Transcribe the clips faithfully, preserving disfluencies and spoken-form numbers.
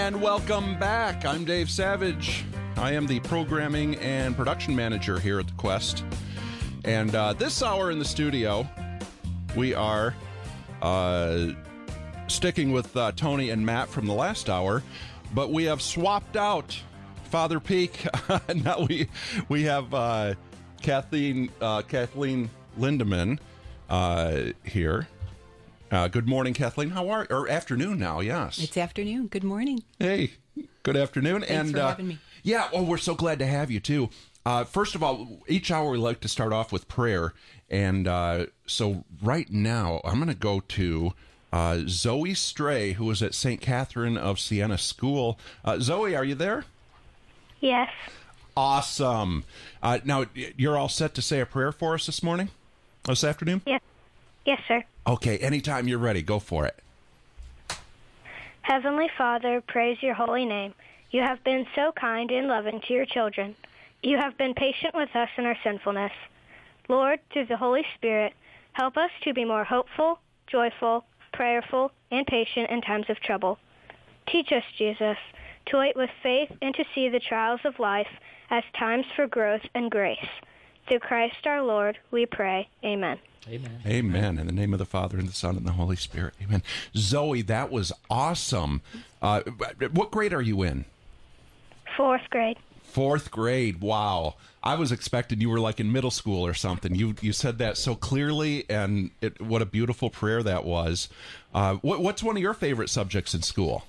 And welcome back. I'm Dave Savage. I am the programming and production manager here at the Quest. And uh, this hour in the studio, we are uh, sticking with uh, Tony and Matt from the last hour, but we have swapped out Father Peak. Now we we have uh, Kathleen uh, Kathleen Lindemann uh, here. Uh, good morning, Kathleen. How are or afternoon now? Yes, it's afternoon. Good morning. Hey, good afternoon. Thanks and for uh, having me. Yeah, well, we're so glad to have you too. Uh, first of all, each hour we like to start off with prayer, and uh, so right now I'm going to go to uh, Zoe Stray, who is at Saint Catherine of Siena School. Uh, Zoe, are you there? Yes. Awesome. Uh, now, you're all set to say a prayer for us this morning, this afternoon? Yes. Yes, sir. Okay, anytime you're ready, go for it. Heavenly Father, praise your holy name. You have been so kind and loving to your children. You have been patient with us in our sinfulness. Lord, through the Holy Spirit, help us to be more hopeful, joyful, prayerful, and patient in times of trouble. Teach us, Jesus, to wait with faith and to see the trials of life as times for growth and grace. Through Christ our Lord, we pray. Amen. Amen. Amen. In the name of the Father, and the Son, and the Holy Spirit. Amen. Zoe, that was awesome. Uh, what grade are you in? Fourth grade. Fourth grade. Wow. I was expecting you were like in middle school or something. You you said that so clearly, and it, what a beautiful prayer that was. Uh, what, what's one of your favorite subjects in school?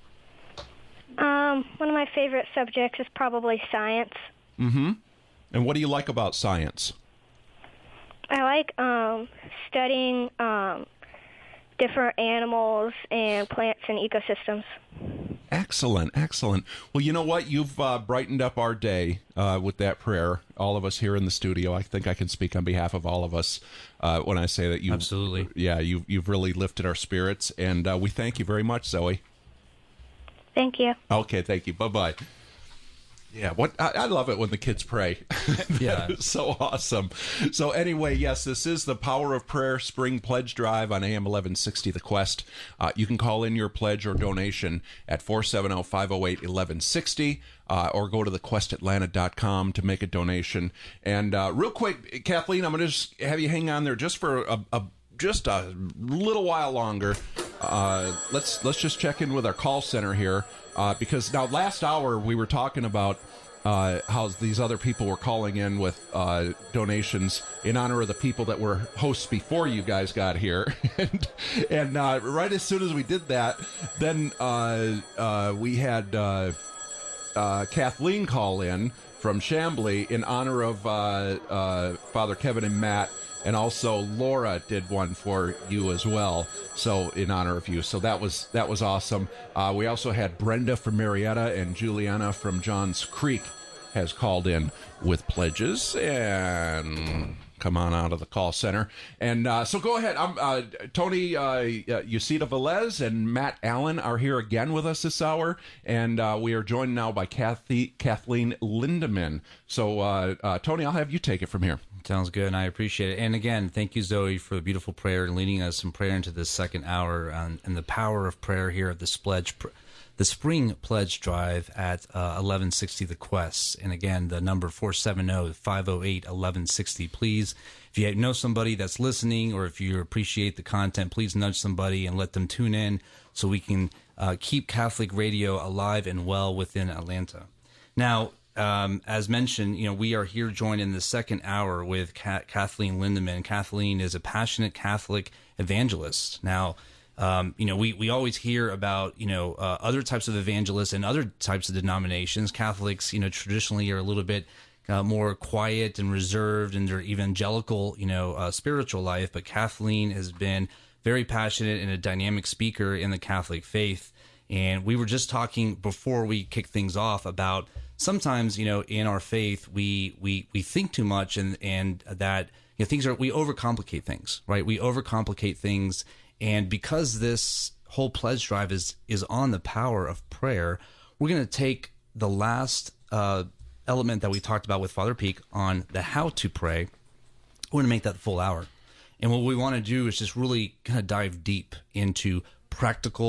Um, one of my favorite subjects is probably science. Mm-hmm. And what do you like about science? I like um, studying um, different animals and plants and ecosystems. Excellent, excellent. Well, you know what? You've uh, brightened up our day uh, with that prayer. All of us here in the studio. I think I can speak on behalf of all of us uh, when I say that you absolutely, yeah, you you've really lifted our spirits, and uh, we thank you very much, Zoe. Thank you. Okay, thank you. Bye bye. Yeah, what I, I love it when the kids pray. Yeah, it's so awesome. So anyway, yes, this is the Power of Prayer Spring Pledge Drive on A M eleven sixty The Quest. Uh, you can call in your pledge or donation at four seven zero, five zero eight, one one six zero uh, or go to the quest atlanta dot com to make a donation. And uh, real quick, Kathleen, I'm going to just have you hang on there just for a, a just a little while longer. Uh, let's let's just check in with our call center here. Uh, because now last hour we were talking about uh, how these other people were calling in with uh, donations in honor of the people that were hosts before you guys got here. and and uh, right as soon as we did that, then uh, uh, we had uh, uh, Kathleen call in from Chambly in honor of uh, uh, Father Kevin and Matt. And also Laura did one for you as well, so in honor of you. So that was that was awesome. Uh, we also had Brenda from Marietta, and Juliana from Johns Creek has called in with pledges. And come on out of the call center. And uh, so go ahead. I'm uh, Tony uh, Yusita Velez and Matt Allen are here again with us this hour, and uh, we are joined now by Kathy Kathleen Lindemann. So uh, uh, Tony, I'll have you take it from here. Sounds good, and I appreciate it. And again, thank you, Zoe, for the beautiful prayer and leading us in prayer into this second hour and, and the power of prayer here at this pledge, the Spring Pledge Drive at uh, eleven sixty The Quest. And again, the number four seven zero, five zero eight, one one six zero. Please, if you know somebody that's listening or if you appreciate the content, please nudge somebody and let them tune in so we can uh, keep Catholic radio alive and well within Atlanta. Now, Um, as mentioned, you know, we are here joined in the second hour with Ka- Kathleen Lindemann. Kathleen is a passionate Catholic evangelist. Now, um, you know, we, we always hear about, you know, uh, other types of evangelists and other types of denominations. Catholics, you know, traditionally are a little bit uh, more quiet and reserved in their evangelical, you know, uh, spiritual life. But Kathleen has been very passionate and a dynamic speaker in the Catholic faith. And we were just talking before we kicked things off about sometimes, you know, in our faith, we we we think too much, and and that, you know, things are, we overcomplicate things, right? We overcomplicate things, and because this whole pledge drive is is on the power of prayer, we're going to take the last uh, element that we talked about with Father Peak on the how to pray. We're going to make that full hour, and what we want to do is just really kind of dive deep into practical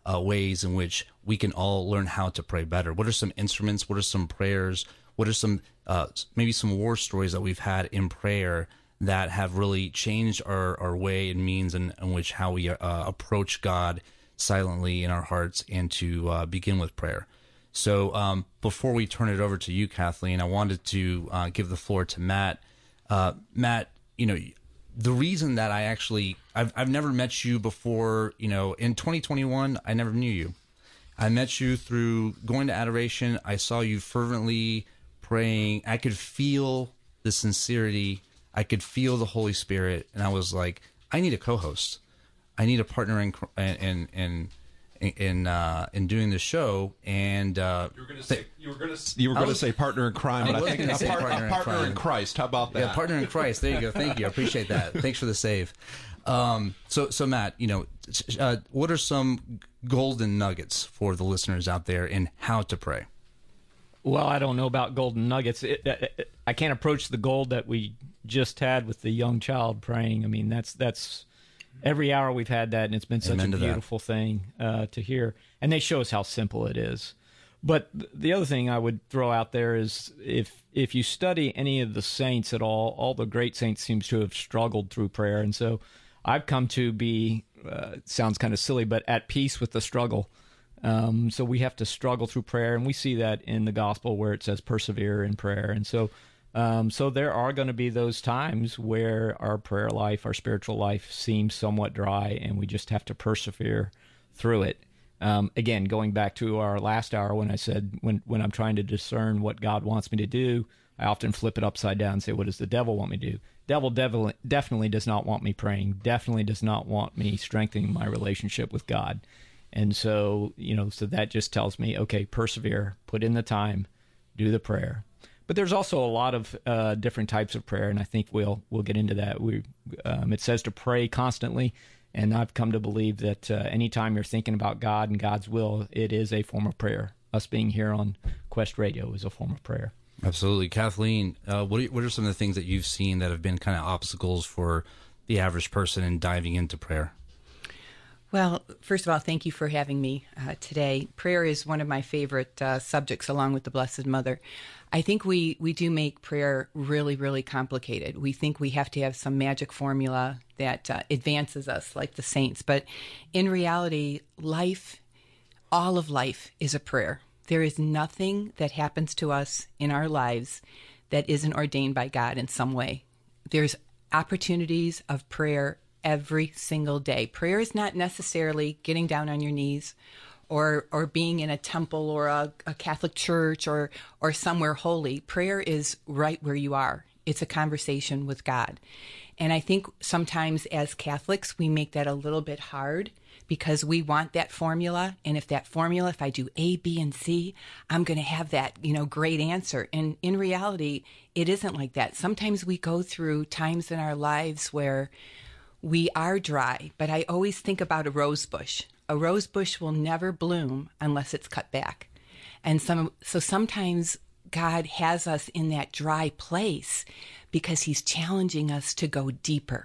uh, ways in which we can all learn how to pray better? What are some instruments? What are some prayers? What are some uh, maybe some war stories that we've had in prayer that have really changed our, our way and means in, in which how we uh, approach God silently in our hearts and to uh, begin with prayer? So um, before we turn it over to you, Kathleen, I wanted to uh, give the floor to Matt. Uh, Matt, you know, the reason that I actually, I've, I've never met you before, you know, in twenty twenty-one, I never knew you. I met you through going to adoration. I saw you fervently praying. I could feel the sincerity. I could feel the Holy Spirit. And I was like, I need a co-host. I need a partner in, in, in, in, uh, in doing the show. And, uh, you were going to say, you were going to, you were going to say partner in crime, but I think a, par- partner, a partner in, in Christ. How about that? Yeah, partner in Christ. There you go. Thank you. I appreciate that. Thanks for the save. Um, so, so Matt, you know, uh, what are some golden nuggets for the listeners out there in how to pray? Well, I don't know about golden nuggets. It, it, I can't approach the gold that we just had with the young child praying. I mean, that's that's every hour we've had that, and it's been such Amen a beautiful thing uh, to hear. And they show us how simple it is. But the other thing I would throw out there is if if you study any of the saints at all, all the great saints seems to have struggled through prayer. And so I've come to be, uh, sounds kind of silly, but at peace with the struggle. Um, so we have to struggle through prayer, and we see that in the gospel where it says persevere in prayer. And so um, so there are going to be those times where our prayer life, our spiritual life seems somewhat dry, and we just have to persevere through it. Um, again, going back to our last hour when I said when, when I'm trying to discern what God wants me to do, I often flip it upside down and say, what does the devil want me to do? Devil devil definitely does not want me praying, definitely does not want me strengthening my relationship with God. And so, you know, so that just tells me, okay, persevere, put in the time, do the prayer. But there's also a lot of uh, different types of prayer, and I think we'll we'll get into that. We um, it says to pray constantly, and I've come to believe that uh, anytime you're thinking about God and God's will, it is a form of prayer. Us being here on Quest Radio is a form of prayer. Absolutely. Kathleen, uh, what, are, what are some of the things that you've seen that have been kind of obstacles for the average person in diving into prayer? Well, first of all, thank you for having me uh, today. Prayer is one of my favorite uh, subjects, along with the Blessed Mother. I think we, we do make prayer really, really complicated. We think we have to have some magic formula that uh, advances us like the saints. But in reality, life, all of life is a prayer. There is nothing that happens to us in our lives that isn't ordained by God in some way. There's opportunities of prayer every single day. Prayer is not necessarily getting down on your knees or or being in a temple or a, a Catholic church or or somewhere holy. Prayer is right where you are. It's a conversation with God. And I think sometimes as Catholics, we make that a little bit hard because we want that formula. And if that formula, if I do A, B, and C, I'm going to have that, you know, great answer. And in reality, it isn't like that. Sometimes we go through times in our lives where we are dry, but I always think about a rose bush. A rose bush will never bloom unless it's cut back. And some, so sometimes God has us in that dry place because he's challenging us to go deeper.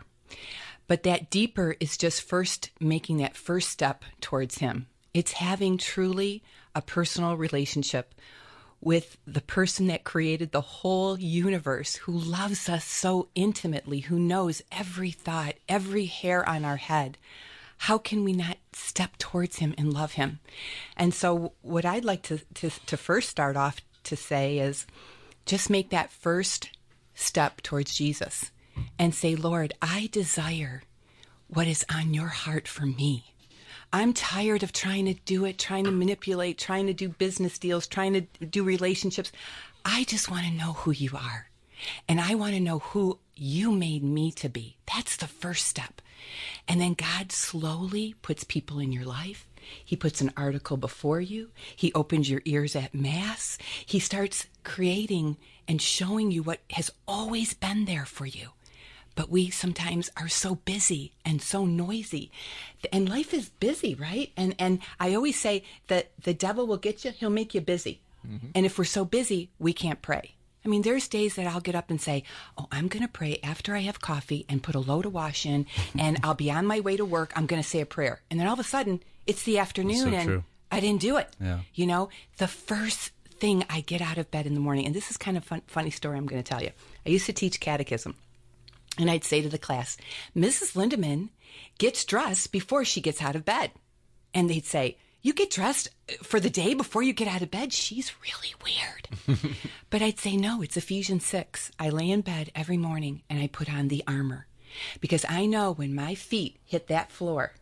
But that deeper is just first making that first step towards him. It's having truly a personal relationship with the person that created the whole universe, who loves us so intimately, who knows every thought, every hair on our head. How can we not step towards him and love him? And so what I'd like to, to, to first start off to say is just make that first step towards Jesus and say, Lord, I desire what is on your heart for me. I'm tired of trying to do it, trying to manipulate, trying to do business deals, trying to do relationships. I just want to know who you are. And I want to know who you made me to be. That's the first step. And then God slowly puts people in your life. He puts an article before you. He opens your ears at Mass. He starts creating and showing you what has always been there for you. But we sometimes are so busy and so noisy. And life is busy, right? And and I always say that the devil will get you, he'll make you busy. Mm-hmm. And if we're so busy, we can't pray. I mean, there's days that I'll get up and say, oh, I'm going to pray after I have coffee and put a load of wash in, and I'll be on my way to work. I'm going to say a prayer. And then all of a sudden, It's the afternoon, so and true. I didn't do it. Yeah. You know, the first thing I get out of bed in the morning, and this is kind of fun, funny story I'm going to tell you. I used to teach catechism, and I'd say to the class, Missus Lindemann gets dressed before she gets out of bed. And they'd say, you get dressed for the day before you get out of bed? She's really weird. But I'd say, no, it's Ephesians six. I lay in bed every morning and I put on the armor because I know when my feet hit that floor,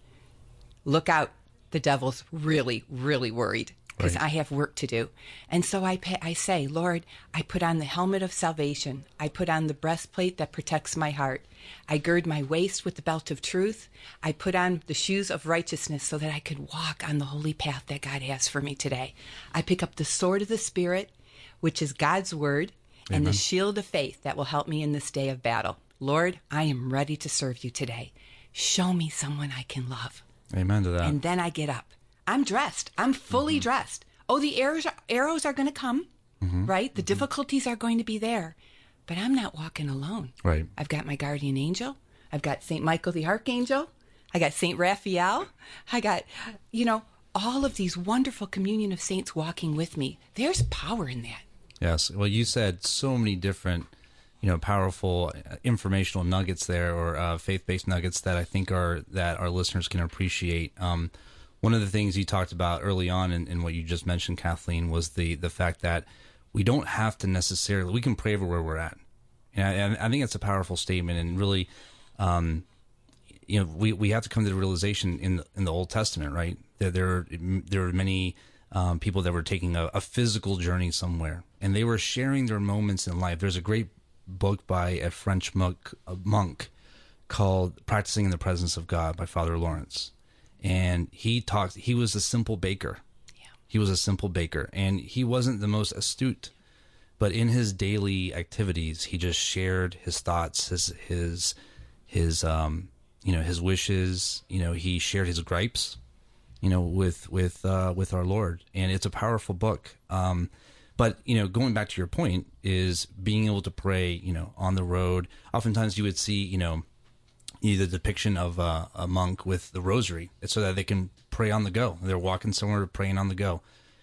look out, the devil's really, really worried because Right. I have work to do. And so I pay, I say, Lord, I put on the helmet of salvation. I put on the breastplate that protects my heart. I gird my waist with the belt of truth. I put on the shoes of righteousness so that I could walk on the holy path that God has for me today. I pick up the sword of the Spirit, which is God's word, and Amen. the shield of faith that will help me in this day of battle. Lord, I am ready to serve you today. Show me someone I can love. Amen to that. And then I get up. I'm dressed. I'm fully mm-hmm. dressed. Oh, the arrows are, arrows are going to come, mm-hmm. right? The mm-hmm. difficulties are going to be there. But I'm not walking alone. Right. I've got my guardian angel. I've got Saint Michael the Archangel. I got Saint Raphael. I got, you know, all of these wonderful communion of saints walking with me. There's power in that. Yes. Well, you said so many different, you know, powerful uh, informational nuggets there, or uh, faith-based nuggets that I think are that our listeners can appreciate. Um, one of the things you talked about early on in, in what you just mentioned, Kathleen, was the the fact that we don't have to necessarily, we can pray everywhere we're at. And I, I think that's a powerful statement, and really, um, you know, we, we have to come to the realization in the, in the Old Testament, right? That there are, there are many um, people that were taking a, a physical journey somewhere, and they were sharing their moments in life. There's a great book by a French monk, a monk called Practicing in the Presence of God by Father Lawrence. And he talked, he was a simple baker. Yeah. He was a simple baker, and he wasn't the most astute. But in his daily activities, he just shared his thoughts, his his his um you know his wishes. You know, he shared his gripes, you know, with with uh, with our Lord, and it's a powerful book. Um, but you know, going back to your point, is being able to pray, you know, on the road. Oftentimes, you would see, you know, the depiction of uh, a monk with the rosary, so that they can pray on the go. They're walking somewhere, praying on the go.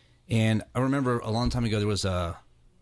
And I remember a long time ago, there was a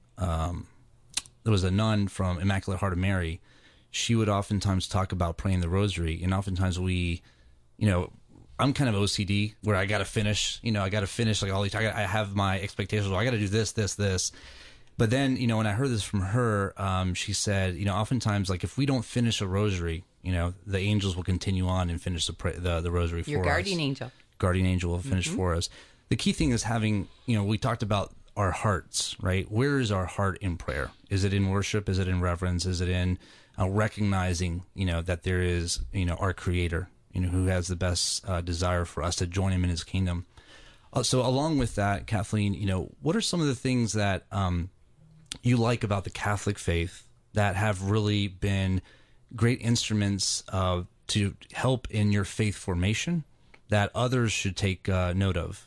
Um, there was a nun from Immaculate Heart of Mary. She would oftentimes talk about praying the rosary, and oftentimes we, you know, I'm kind of O C D where I got to finish, you know, I got to finish like all these, I, gotta, I have my expectations. Well, I got to do this, this, this. But then, you know, when I heard this from her, um, she said, you know, oftentimes, like if we don't finish a rosary, you know, the angels will continue on and finish the pray, the, the rosary for us. Your guardian angel. Guardian angel will finish mm-hmm. for us. The key thing is having, you know, we talked about our hearts, right? Where is our heart in prayer? Is it in worship? Is it in reverence? Is it in uh, recognizing, you know, that there is, you know, our Creator, you know, who has the best uh, desire for us to join Him in His kingdom? Uh, so along with that, Kathleen, you know, what are some of the things that um, you like about the Catholic faith that have really been great instruments uh, to help in your faith formation that others should take uh, note of?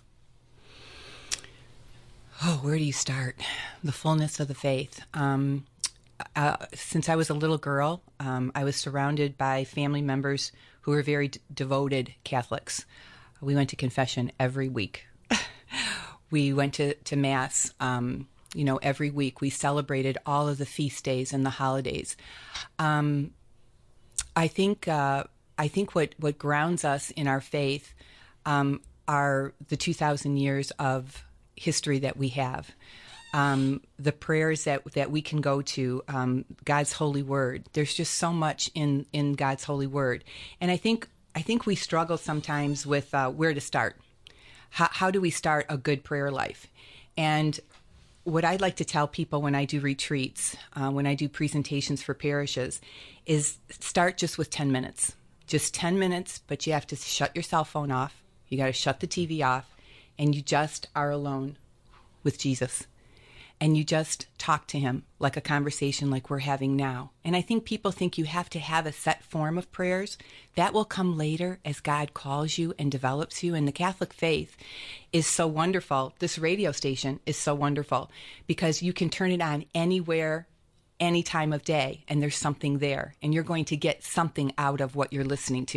Oh, where do you start? The fullness of the faith. Um, uh, since I was a little girl, um, I was surrounded by family members who were very d- devoted Catholics. We went to confession every week. We went to, to Mass, um, you know, every week. We celebrated all of the feast days and the holidays. Um, I think uh, I think what, what grounds us in our faith um, are the two thousand years of history that we have, um, the prayers that that we can go to, um, God's holy word. There's just so much in, in God's holy word, and I think I think we struggle sometimes with uh, where to start. How, how do we start a good prayer life? And what I'd like to tell people when I do retreats, uh, when I do presentations for parishes, is start just with ten minutes, just ten minutes. But you have to shut your cell phone off. You got to shut the T V off. And you just are alone with Jesus. And you just talk to him like a conversation like we're having now. And I think people think you have to have a set form of prayers. That will come later as God calls you and develops you. And the Catholic faith is so wonderful. This radio station is so wonderful because you can turn it on anywhere, any time of day, and there's something there. And you're going to get something out of what you're listening to,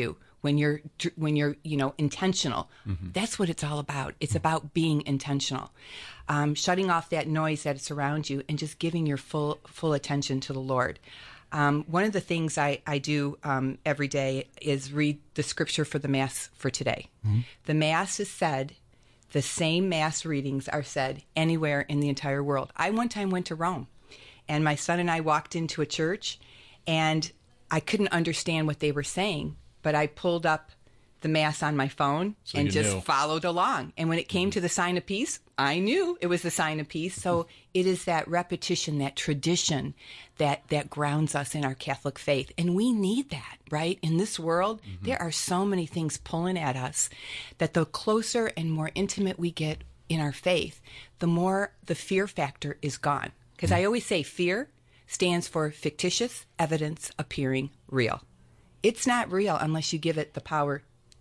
when you're when you're you know intentional. Mm-hmm. That's what it's all about. It's mm-hmm. about being intentional, um, shutting off that noise that's around you, and just giving your full full attention to the Lord. Um, one of the things I, I do um, every day is read the scripture for the Mass for today. Mm-hmm. The Mass is said, the same Mass readings are said anywhere in the entire world. I one time went to Rome, and my son and I walked into a church, and I couldn't understand what they were saying, but I pulled up the Mass on my phone so and just knew. followed along. And when it came to the sign of peace, I knew it was the sign of peace. So it is that repetition, that tradition that, that grounds us in our Catholic faith. And we need that, right? In this world, mm-hmm. there are so many things pulling at us that the closer and more intimate we get in our faith, the more the fear factor is gone. Because mm-hmm. I always say fear stands for fictitious evidence appearing real. It's not real unless you give it the power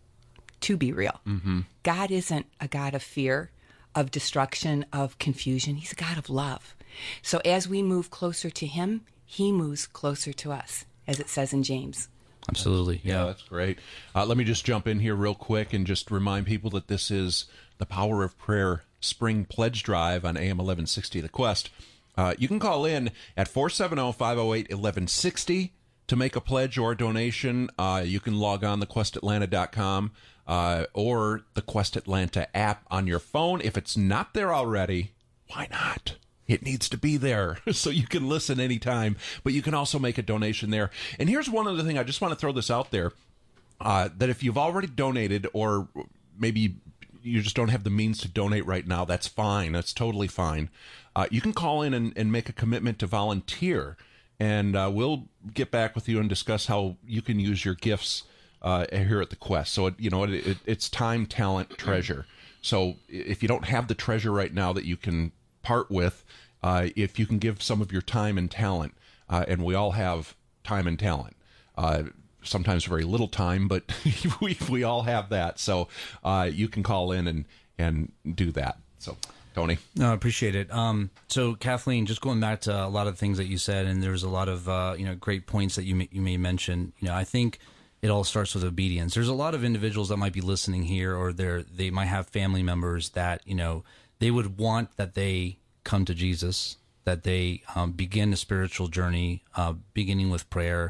to be real. Mm-hmm. God isn't a God of fear, of destruction, of confusion. He's a God of love. So as we move closer to him, he moves closer to us, as it says in James. Absolutely. Yeah, yeah that's great. Uh, let me just jump in here real quick and just remind people that this is the Power of Prayer Spring Pledge Drive on A M eleven sixty The Quest. Uh, you can call in at four seven zero, five zero eight, eleven sixty to make a pledge or a donation. Uh, you can log on the quest atlanta dot com. Uh, or the Quest Atlanta app on your phone. If it's not there already, why not? It needs to be there so you can listen anytime, but you can also make a donation there. And here's one other thing. I just want to throw this out there, uh, that if you've already donated, or maybe you just don't have the means to donate right now, that's fine. That's totally fine. Uh, you can call in and, and make a commitment to volunteer, and uh, we'll get back with you and discuss how you can use your gifts Uh, here at the Quest. So, it, you know, it, it, it's time, talent, treasure. So if you don't have the treasure right now that you can part with, uh, if you can give some of your time and talent, uh, and we all have time and talent, uh, sometimes very little time, but we, we all have that. So uh, you can call in and, and do that. So, Tony. No, I appreciate it. Um, so, Kathleen, just going back to a lot of the things that you said, and there's a lot of, uh, you know, great points that you may, you may mention. You know, I think it all starts with obedience. There's a lot of individuals that might be listening here, or they're, they might have family members that, you know, they would want that they come to Jesus, that they um, begin a spiritual journey, uh, beginning with prayer.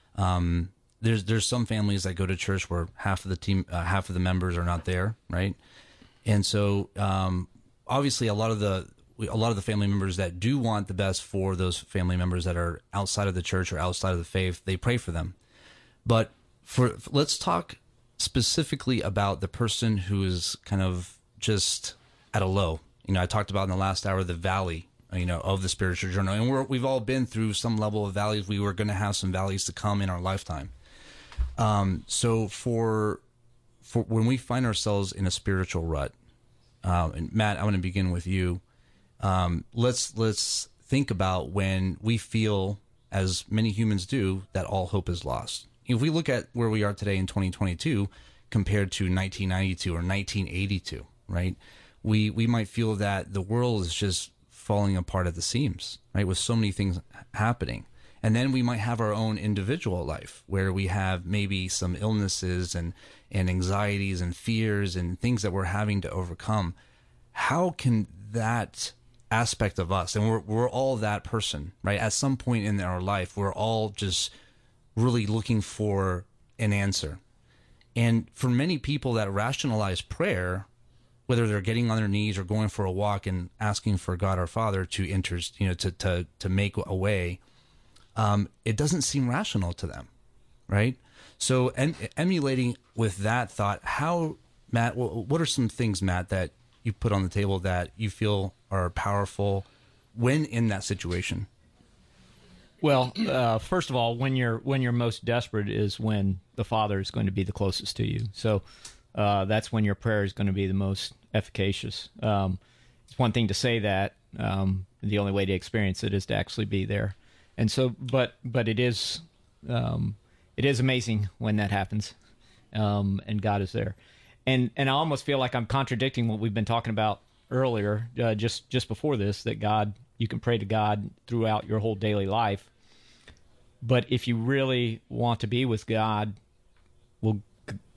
Um, there's there's some families that go to church where half of the team, uh, half of the members are not there, right? And so, um, obviously, a lot of the a lot of the family members that do want the best for those family members that are outside of the church or outside of the faith, they pray for them, but For let's talk specifically about the person who is kind of just at a low. You know, I talked about in the last hour the valley, you know, of the spiritual journey, and we're, we've all been through some level of valleys. We were going to have some valleys to come in our lifetime. Um, so for for when we find ourselves in a spiritual rut, um, and Matt, I want to begin with you. Um, let's let's think about when we feel, as many humans do, that all hope is lost. If we look at where we are today in twenty twenty-two compared to nineteen ninety-two or nineteen eighty-two, right? We we might feel that the world is just falling apart at the seams, right? With so many things happening. And then we might have our own individual life where we have maybe some illnesses and, and anxieties and fears and things that we're having to overcome. How can that aspect of us, and we're we're all that person, right? At some point in our life, we're all just really looking for an answer. And for many people that rationalize prayer, whether they're getting on their knees or going for a walk and asking for God our Father to enter, you know, to to to make a way, um, it doesn't seem rational to them, right? So, em- emulating with that thought, how, Matt, what are some things, Matt, that you put on the table that you feel are powerful when in that situation? Well, uh, first of all, when you're when you're most desperate is when the Father is going to be the closest to you. So uh, that's when your prayer is going to be the most efficacious. Um, it's one thing to say that. Um, the only way to experience it is to actually be there. And so, but but it is um, it is amazing when that happens, um, and God is there. And and I almost feel like I'm contradicting what we've been talking about earlier, uh, just just before this, that God, you can pray to God throughout your whole daily life. But if you really want to be with God, well,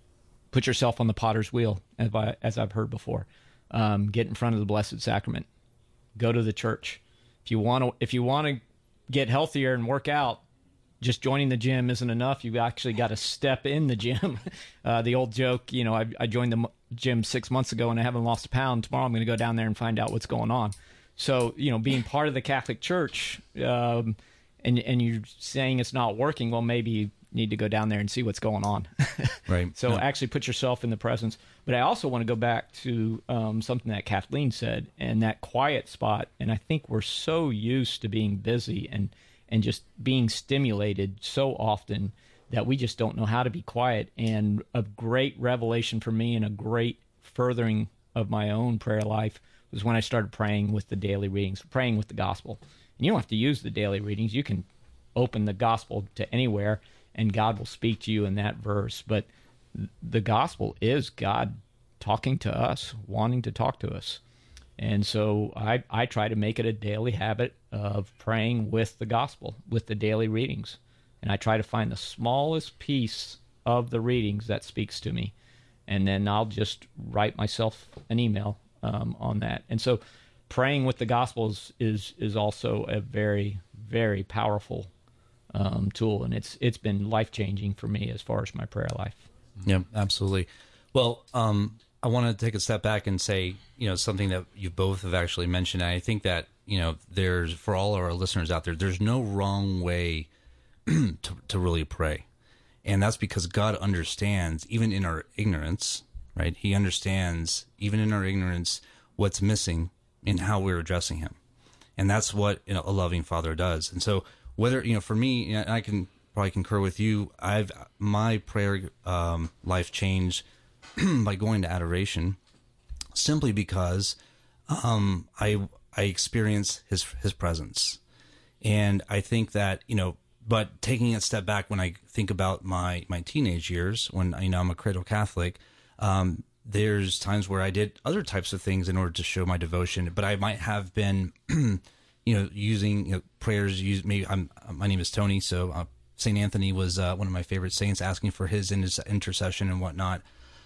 put yourself on the potter's wheel, as, I, as I've heard before. Um, get in front of the Blessed Sacrament. Go to the church. If you want to, if you want to get healthier and work out, just joining the gym isn't enough. You've actually got to step in the gym. Uh, the old joke, you know, I, I joined the gym six months ago and I haven't lost a pound. Tomorrow I'm going to go down there and find out what's going on. So, you know, being part of the Catholic Church, um, and and you're saying it's not working, well, maybe you need to go down there and see what's going on. Right. So no. actually put yourself in the presence. But I also want to go back to um, something that Kathleen said, and that quiet spot. And I think we're so used to being busy and, and just being stimulated so often that we just don't know how to be quiet. And a great revelation for me and a great furthering of my own prayer life was when I started praying with the daily readings, praying with the gospel. And you don't have to use the daily readings. You can open the gospel to anywhere, and God will speak to you in that verse. But the gospel is God talking to us, wanting to talk to us. And so I, I try to make it a daily habit of praying with the gospel, with the daily readings. And I try to find the smallest piece of the readings that speaks to me. And then I'll just write myself an email um, on that. And so praying with the Gospels is is also a very, very powerful um, tool. And it's it's been life-changing for me as far as my prayer life. Yeah, absolutely. Well, um, I want to take a step back and say, you know, something that you both have actually mentioned. And I think that, you know, there's, for all our listeners out there, there's no wrong way to, to really pray. And that's because God understands, even in our ignorance, right? He understands, even in our ignorance, what's missing in how we're addressing him. And that's what, you know, a loving father does. And so whether, you know, for me, you know, I can probably concur with you, I've, my prayer um, life changed by going to adoration, simply because um, I, I experience his, his presence. And I think that, you know, but taking a step back, when I think about my, my teenage years, when, you know, I'm a cradle Catholic, um, there's times where I did other types of things in order to show my devotion, but I might have been, you know, using, you know, prayers. Use maybe I'm, my name is Tony. So uh, Saint Anthony was uh, one of my favorite saints, asking for his intercession and whatnot.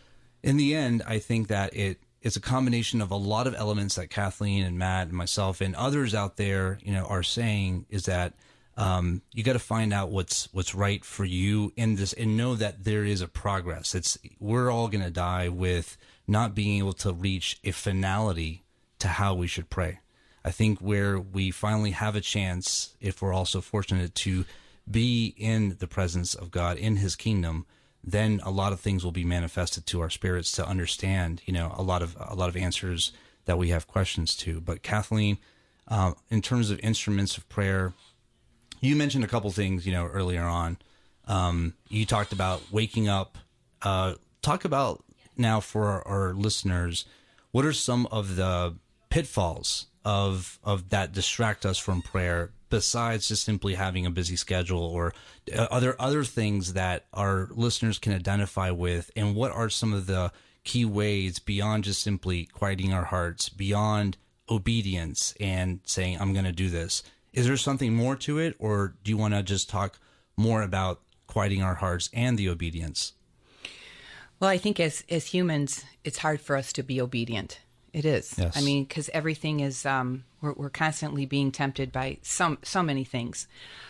In the end, I think that it, it's a combination of a lot of elements that Kathleen and Matt and myself and others out there, you know, are saying, is that Um, you got to find out what's what's right for you in this, and know that there is a progress. It's we're all going to die with not being able to reach a finality to how we should pray. I think where we finally have a chance, if we're also fortunate to be in the presence of God in His kingdom, then a lot of things will be manifested to our spirits to understand. You know, a lot of a lot of answers that we have questions to. But Kathleen, uh, in terms of instruments of prayer, you mentioned a couple things, you know, earlier on. Um, you talked about waking up. Uh, talk about now for our, our listeners, what are some of the pitfalls of of that distract us from prayer, besides just simply having a busy schedule, or other other things that our listeners can identify with, and what are some of the key ways beyond just simply quieting our hearts, beyond obedience and saying, I'm going to do this? Is there something more to it, or do you want to just talk more about quieting our hearts and the obedience? Well, I think as as humans, it's hard for us to be obedient. It is. Yes. I mean, because everything is, um, we're, we're constantly being tempted by some so many things.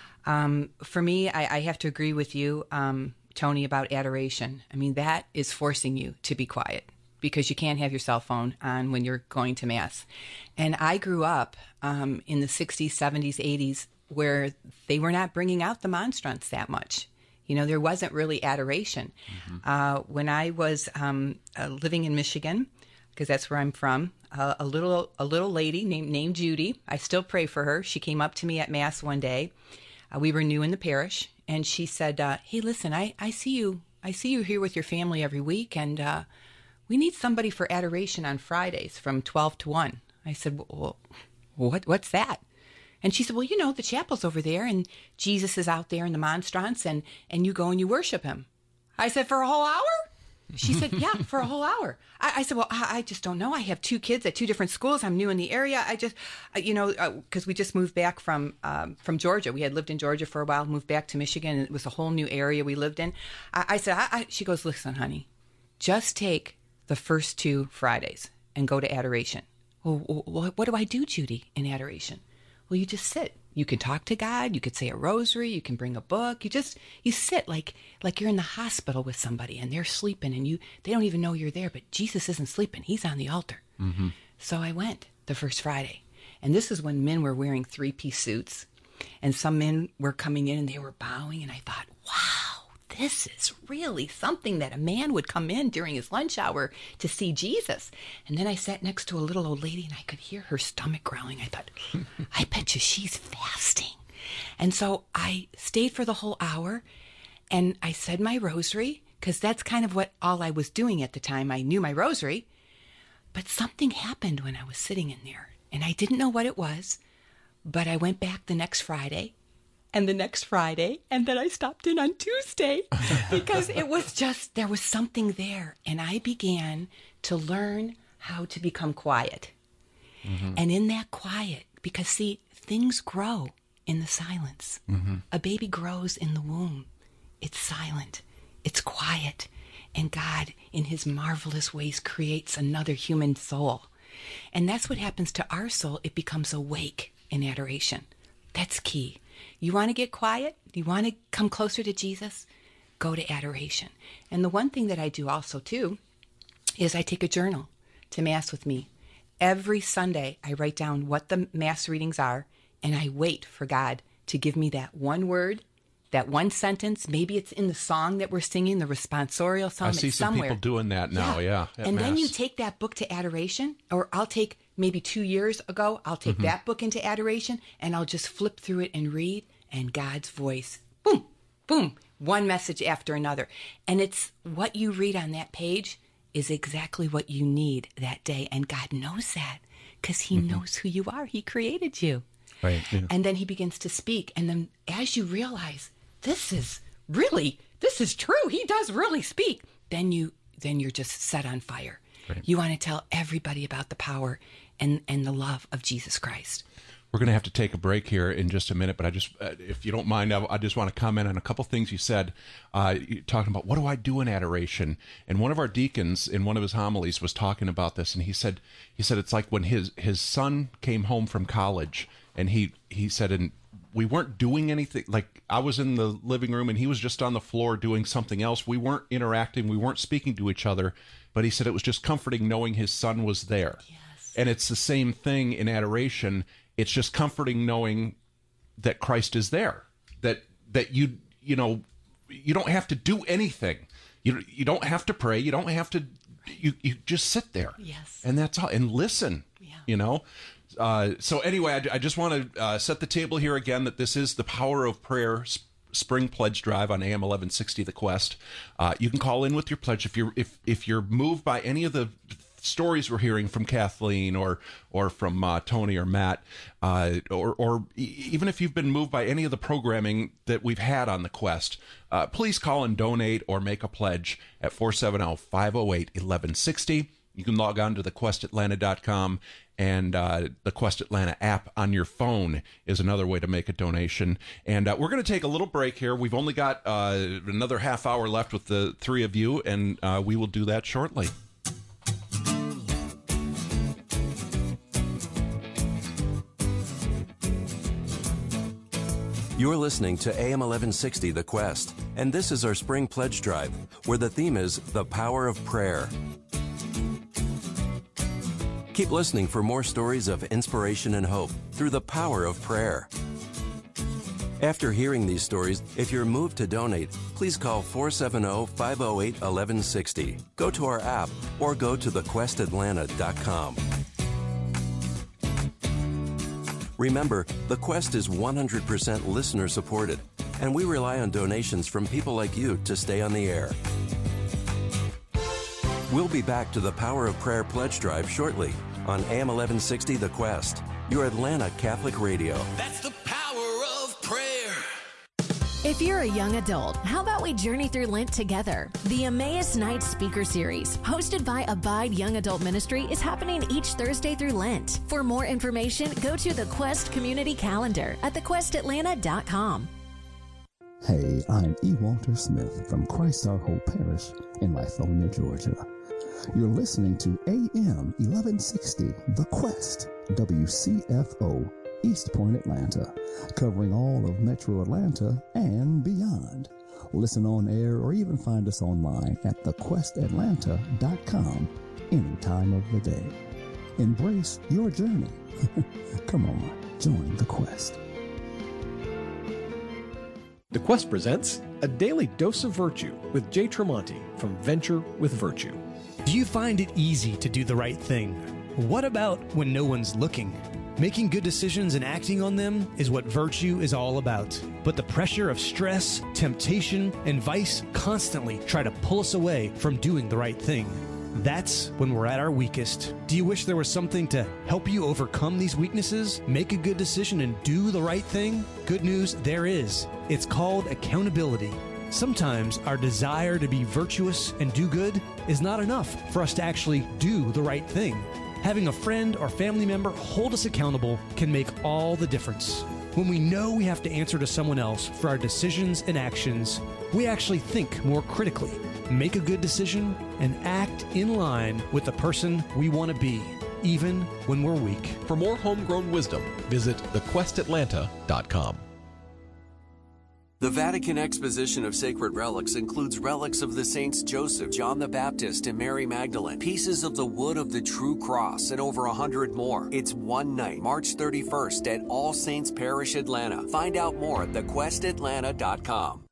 Um, for me, I, I have to agree with you, um, Tony, about adoration. I mean, that is forcing you to be quiet, because you can't have your cell phone on when you're going to Mass. And I grew up um, in the sixties, seventies, eighties, where they were not bringing out the monstrance that much. You know, there wasn't really adoration. Mm-hmm. Uh, when I was um, uh, living in Michigan, because that's where I'm from, uh, a little a little lady named, named Judy, I still pray for her. She came up to me at Mass one day. Uh, we were new in the parish, and she said, uh, hey, listen, I, I see you. I see you here with your family every week, and uh, we need somebody for adoration on Fridays from twelve to one. I said, well, what, what's that? And she said, well, you know, the chapel's over there, and Jesus is out there in the monstrance, and, and you go and you worship him. I said, for a whole hour? She said, yeah, for a whole hour. I, I said, well, I, I just don't know. I have two kids at two different schools. I'm new in the area. I just, uh, you know, because uh, we just moved back from um, from Georgia. We had lived in Georgia for a while, moved back to Michigan, and it was a whole new area we lived in. I, I said, I, I, she goes, listen, honey, just take the first two Fridays and go to adoration. Well, what do I do, Judy, in adoration? Well, you just sit. You can talk to God. You could say a rosary. You can bring a book. You just, you sit like like you're in the hospital with somebody and they're sleeping and you they don't even know you're there, but Jesus isn't sleeping. He's on the altar. Mm-hmm. So I went the first Friday. And this is when men were wearing three-piece suits. And some men were coming in and they were bowing. And I thought, wow, this is really something that a man would come in during his lunch hour to see Jesus. And then I sat next to a little old lady and I could hear her stomach growling. I thought, I bet you she's fasting. And so I stayed for the whole hour and I said my rosary, because that's kind of what all I was doing at the time. I knew my rosary, but something happened when I was sitting in there and I didn't know what it was, but I went back the next Friday and the next Friday, and then I stopped in on Tuesday because it was just, there was something there. And I began to learn how to become quiet. Mm-hmm. And in that quiet, because see, things grow in the silence. Mm-hmm. A baby grows in the womb. It's silent. It's quiet. And God, in his marvelous ways, creates another human soul. And that's what happens to our soul. It becomes awake in adoration. That's key. You want to get quiet? You want to come closer to Jesus? Go to adoration. And the one thing that I do also, too, is I take a journal to Mass with me. Every Sunday, I write down what the Mass readings are, and I wait for God to give me that one word, that one sentence. Maybe it's in the song that we're singing, the responsorial psalm. I see it's some somewhere. people doing that now, yeah. yeah and Mass. Then you take that book to adoration, or I'll take, maybe two years ago, I'll take mm-hmm. that book into adoration, and I'll just flip through it and read, and God's voice, boom, boom, one message after another. And it's what you read on that page is exactly what you need that day. And God knows that because he mm-hmm. knows who you are. He created you. Right. Yeah. And then he begins to speak. And then as you realize, this is really, this is true. He does really speak. Then, you, then you're just set on fire. Right. You want to tell everybody about the power and, and the love of Jesus Christ. We're going to have to take a break here in just a minute, but I just, uh, if you don't mind, I, I just want to comment on a couple things you said, uh, you, talking about what do I do in adoration? And one of our deacons in one of his homilies was talking about this, and he said, he said it's like when his his son came home from college, and he he said, and we weren't doing anything. Like I was in the living room, and he was just on the floor doing something else. We weren't interacting, we weren't speaking to each other, but he said it was just comforting knowing his son was there. Yes. And it's the same thing in adoration. It's just comforting knowing that Christ is there, that that you you know you don't have to do anything, you you don't have to pray, you don't have to, you you just sit there, yes, and that's all, and listen, yeah. you know. Uh, so anyway, I, I just want to uh, set the table here again that this is the Power of Prayer Sp- Spring Pledge Drive on A M eleven sixty The Quest. Uh, you can call in with your pledge if you're if if you're moved by any of the stories we're hearing from Kathleen or or from uh, Tony or Matt, uh, or or even if you've been moved by any of the programming that we've had on the Quest, uh, please call and donate or make a pledge at four seven zero, five zero eight, one one six zero. You can log on to the quest atlanta dot com, and uh, the Quest Atlanta app on your phone is another way to make a donation. And uh, we're going to take a little break here. We've only got uh, another half hour left with the three of you, and uh, we will do that shortly. You're listening to A M eleven sixty The Quest, and this is our Spring Pledge Drive, where the theme is the power of prayer. Keep listening for more stories of inspiration and hope through the power of prayer. After hearing these stories, if you're moved to donate, please call four seven zero, five zero eight, one one six zero, go to our app, or go to the quest atlanta dot com. Remember, the Quest is one hundred percent listener supported, and we rely on donations from people like you to stay on the air. We'll be back to the Power of Prayer Pledge Drive shortly on A M eleven sixty The Quest, your Atlanta Catholic radio. That's the power of prayer. If you're a young adult, how about we journey through Lent together? The Emmaus Night Speaker Series, hosted by Abide Young Adult Ministry, is happening each Thursday through Lent. For more information, go to the Quest Community Calendar at the quest atlanta dot com. Hey, I'm E. Walter Smith from Christ Our Hope Parish in Lithonia, Georgia. You're listening to A M eleven sixty, The Quest, W C F O, East Point, Atlanta, covering all of Metro Atlanta and beyond. Listen on air or even find us online at the quest atlanta dot com any time of the day. Embrace your journey. Come on, join The Quest. The Quest presents A Daily Dose of Virtue with Jay Tremonti from Venture with Virtue. Do you find it easy to do the right thing? What about when no one's looking? Making good decisions and acting on them is what virtue is all about. But the pressure of stress, temptation, and vice constantly try to pull us away from doing the right thing. That's when we're at our weakest. Do you wish there was something to help you overcome these weaknesses, make a good decision, and do the right thing? Good news, there is. It's called accountability. Sometimes our desire to be virtuous and do good is not enough for us to actually do the right thing. Having a friend or family member hold us accountable can make all the difference. When we know we have to answer to someone else for our decisions and actions, we actually think more critically, make a good decision, and act in line with the person we want to be, even when we're weak. For more homegrown wisdom, visit the quest atlanta dot com. The Vatican Exposition of Sacred Relics includes relics of the saints Joseph, John the Baptist, and Mary Magdalene, pieces of the wood of the true cross, and over a hundred more. It's one night, March thirty-first, at All Saints Parish, Atlanta. Find out more at the quest atlanta dot com.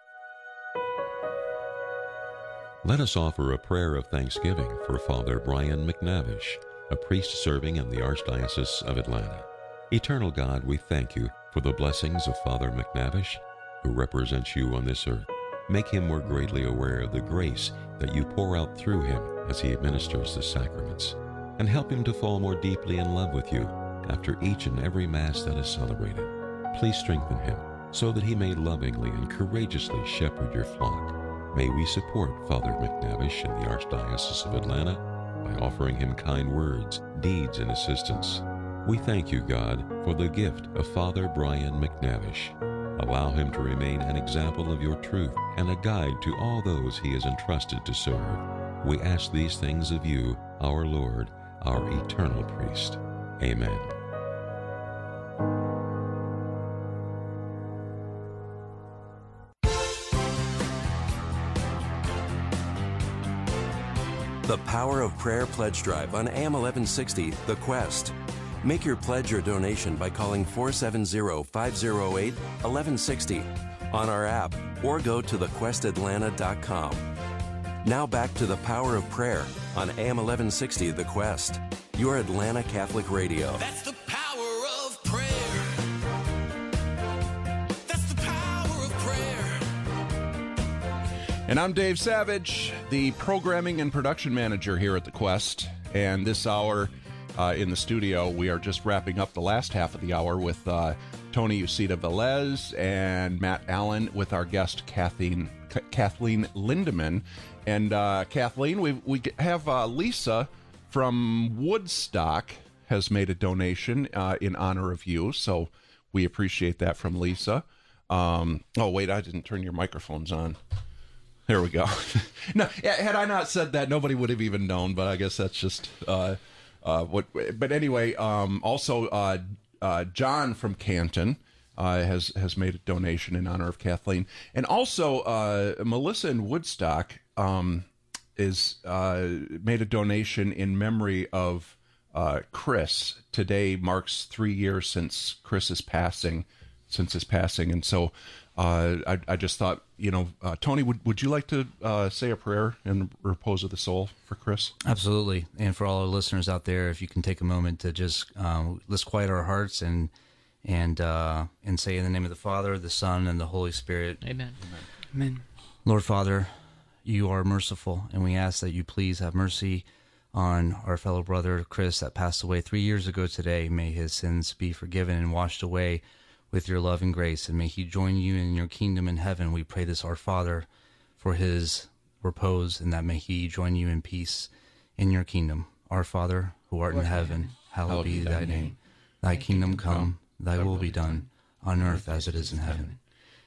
Let us offer a prayer of thanksgiving for Father Brian McNavish, a priest serving in the Archdiocese of Atlanta. Eternal God, we thank you for the blessings of Father McNavish, who represents you on this earth. Make him more greatly aware of the grace that you pour out through him as he administers the sacraments, and help him to fall more deeply in love with you after each and every Mass that is celebrated. Please strengthen him so that he may lovingly and courageously shepherd your flock. May we support Father McNavish in the Archdiocese of Atlanta by offering him kind words, deeds, and assistance. We thank you, God, for the gift of Father Brian McNavish. Allow him to remain an example of your truth and a guide to all those he is entrusted to serve. We ask these things of you, our Lord, our eternal priest. Amen. The Power of Prayer Pledge Drive on A M eleven sixty, The Quest. Make your pledge or donation by calling four seven zero, five zero eight, one one six zero on our app or go to the quest atlanta dot com. Now back to the Power of Prayer on A M eleven sixty The Quest, your Atlanta Catholic Radio. That's the power of prayer. That's the power of prayer. And I'm Dave Savage, the programming and production manager here at The Quest. And this hour uh, in the studio, we are just wrapping up the last half of the hour with uh, Tony Ucida Velez and Matt Allen with our guest Kathleen Kathleen Lindemann. And uh, Kathleen, we we have uh, Lisa from Woodstock has made a donation uh, in honor of you, so we appreciate that from Lisa. Um, oh wait, I didn't turn your microphones on. There we go. No, had I not said that, nobody would have even known. But I guess that's just uh, uh, what. But anyway, um, also uh, uh, John from Canton uh, has has made a donation in honor of Kathleen, and also uh, Melissa in Woodstock um, is uh, made a donation in memory of uh, Chris. Today marks three years since Chris's passing, since his passing, and so. Uh, I, I just thought, you know, uh, Tony, would, would you like to uh, say a prayer in repose of the soul for Chris? Absolutely. And for all our listeners out there, if you can take a moment to just um, let's quiet our hearts and and uh, and say in the name of the Father, the Son, and the Holy Spirit. Amen. Amen. Amen. Lord Father, you are merciful, and we ask that you please have mercy on our fellow brother Chris that passed away three years ago today. May his sins be forgiven and washed away with your love and grace, and may he join you in your kingdom in heaven. We pray this, our Father, for his repose, and that may he join you in peace in your kingdom. Our Father, who art in heaven, hallowed be thy name. Thy kingdom come, thy will be done, on earth as it is in heaven.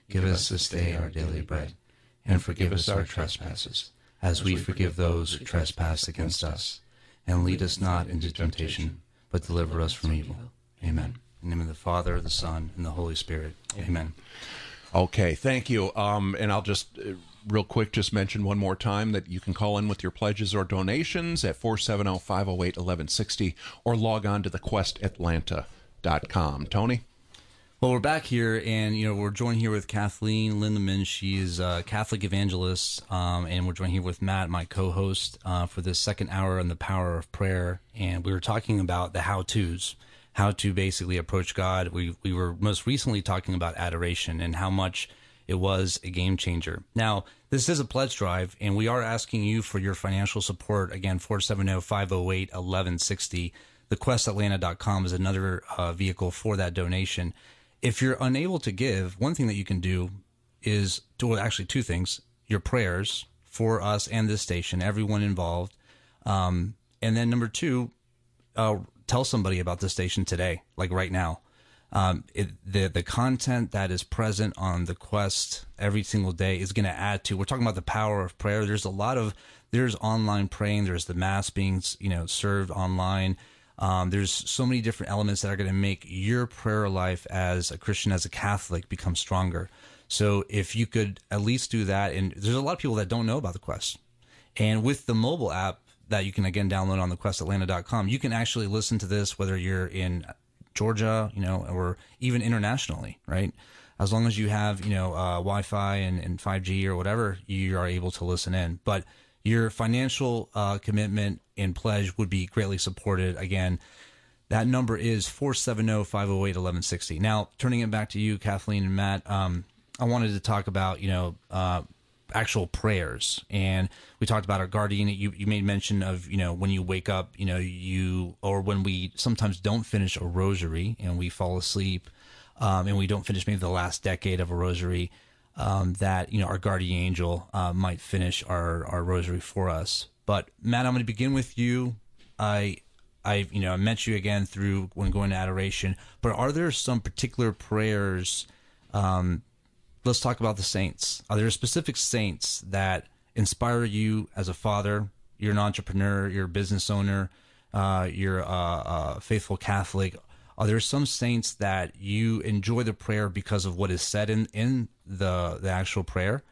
Give us this day our daily bread, and forgive us our trespasses, as we forgive those who trespass against us. And lead us not into temptation, but deliver us from evil. Amen. In the name of the Father, the Son, and the Holy Spirit. Amen. Okay, thank you. Um, and I'll just, uh, real quick, just mention one more time that you can call in with your pledges or donations at four seven zero, five zero eight, one one six zero or log on to the quest atlanta dot com. Tony? Well, we're back here, and you know we're joined here with Kathleen Lindemann. She is a Catholic evangelist, um, and we're joined here with Matt, my co-host, uh, for this second hour on the power of prayer. And we were talking about the how-tos, how to basically approach God. We we were most recently talking about adoration and how much it was a game changer. Now, this is a pledge drive, and we are asking you for your financial support. Again, four seven zero, five zero eight, one one six zero. the quest atlanta dot com is another uh, vehicle for that donation. If you're unable to give, one thing that you can do is, do well, actually two things, your prayers for us and this station, everyone involved. Um, and then number two, uh, tell somebody about this station today, like right now. Um, it, the the content that is present on the Quest every single day is going to add to, we're talking about the power of prayer. There's a lot of, there's online praying, there's the mass being, you know, served online. Um, there's so many different elements that are going to make your prayer life as a Christian, as a Catholic, become stronger. So if you could at least do that, and there's a lot of people that don't know about the Quest. And with the mobile app that you can, again, download on the quest atlanta dot com, you can actually listen to this whether you're in Georgia, you know, or even internationally, right? As long as you have, you know, uh, Wi-Fi and, and five G or whatever, you are able to listen in. But your financial uh, commitment and pledge would be greatly supported. Again, that number is four seven zero, five zero eight, one one six zero. Now, turning it back to you, Kathleen and Matt, um, I wanted to talk about, you know, uh, actual prayers. And we talked about our guardian. You, you made mention of, you know, when you wake up, you know, you, or when we sometimes don't finish a rosary and we fall asleep, um, and we don't finish maybe the last decade of a rosary, um, that, you know, our guardian angel uh, might finish our, our rosary for us. But Matt, I'm going to begin with you. I, I, you know, I met you again through when going to adoration, but are there some particular prayers, um, let's talk about the saints. Are there specific saints that inspire you as a father? You're an entrepreneur, you're a business owner, uh, you're a, a faithful Catholic. Are there some saints that you enjoy the prayer because of what is said in, in the, the actual prayer?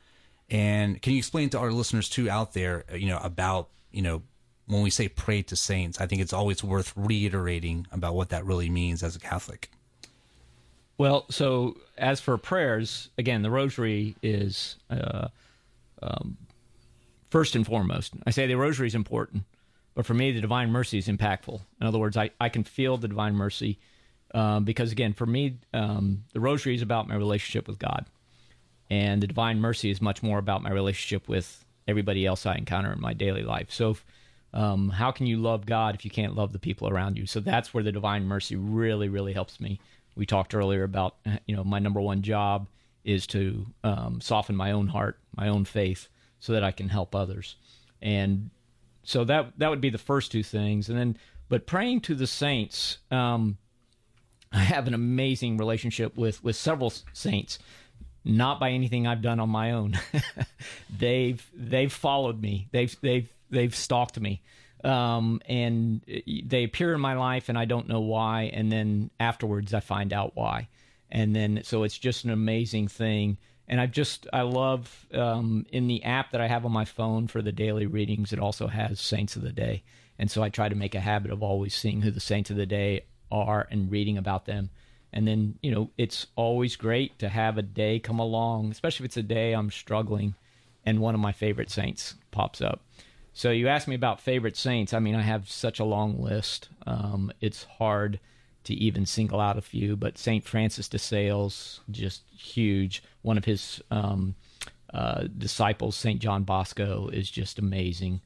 And can you explain to our listeners too out there, you know, about, you know, when we say pray to saints, I think it's always worth reiterating about what that really means as a Catholic. Well, so as for prayers, again, the rosary is uh, um, first and foremost. I say the rosary is important, but for me, the Divine Mercy is impactful. In other words, I, I can feel the Divine Mercy um, because, again, for me, um, the rosary is about my relationship with God, and the Divine Mercy is much more about my relationship with everybody else I encounter in my daily life. So um, how can you love God if you can't love the people around you? So that's where the Divine Mercy really, really helps me. We talked earlier about, you know, my number one job is to um, soften my own heart, my own faith, so that I can help others. And so that that would be the first two things. And then, but praying to the saints, um, I have an amazing relationship with, with several saints, not by anything I've done on my own. they've they've followed me. They've they've they've stalked me. Um, and they appear in my life and I don't know why. And then afterwards I find out why. And then, so it's just an amazing thing. And I just, I love, um, in the app that I have on my phone for the daily readings, it also has Saints of the Day. And so I try to make a habit of always seeing who the Saints of the Day are and reading about them. And then, you know, it's always great to have a day come along, especially if it's a day I'm struggling and one of my favorite saints pops up. So you asked me about favorite saints. I mean, I have such a long list. Um, it's hard to even single out a few, but Saint Francis de Sales, just huge. One of his um, uh, disciples, Saint John Bosco, is just amazing.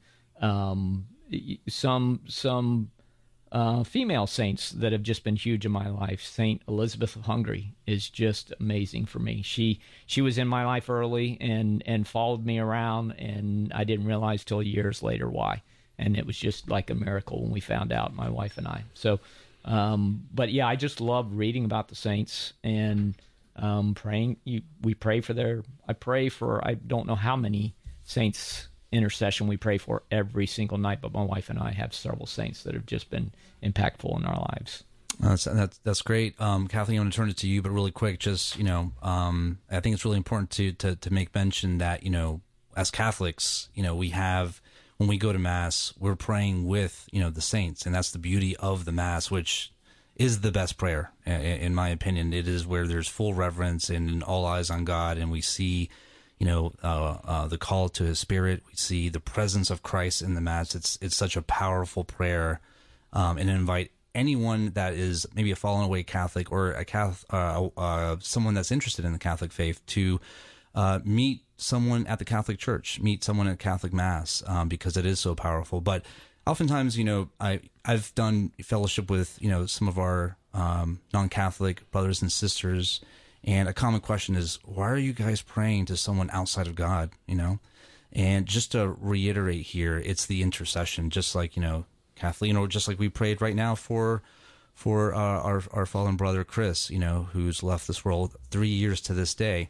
Um, some some uh, female saints that have just been huge in my life. Saint Elizabeth of Hungary is just amazing for me. She she was in my life early and, and followed me around, and I didn't realize till years later why. And it was just like a miracle when we found out, my wife and I. So, um, but yeah, I just love reading about the saints, and um, praying. You, we pray for their. I pray for. I don't know how many saints intercession we pray for every single night, but my wife and I have several saints that have just been impactful in our lives. That's that's, that's great, um, Kathleen. I'm going to turn it to you, but really quick, just you know, um, I think it's really important to, to to make mention that you know, as Catholics, you know, we have when we go to Mass, we're praying with you know the saints, and that's the beauty of the Mass, which is the best prayer, in my opinion. It is where there's full reverence and all eyes on God, and we see, you know, uh, uh, the call to His Spirit. We see the presence of Christ in the Mass. It's it's such a powerful prayer, um, and invite anyone that is maybe a fallen away Catholic or a Catholic, uh, uh, someone that's interested in the Catholic faith to uh, meet someone at the Catholic Church, meet someone at Catholic Mass, um, because it is so powerful. But oftentimes, you know, I I've done fellowship with you know some of our um, non-Catholic brothers and sisters, and a common question is, why are you guys praying to someone outside of God? You know, and just to reiterate here, it's the intercession, just like you know. Kathleen, you know, just like we prayed right now for for uh, our our fallen brother Chris, you know, who's left this world three years to this day.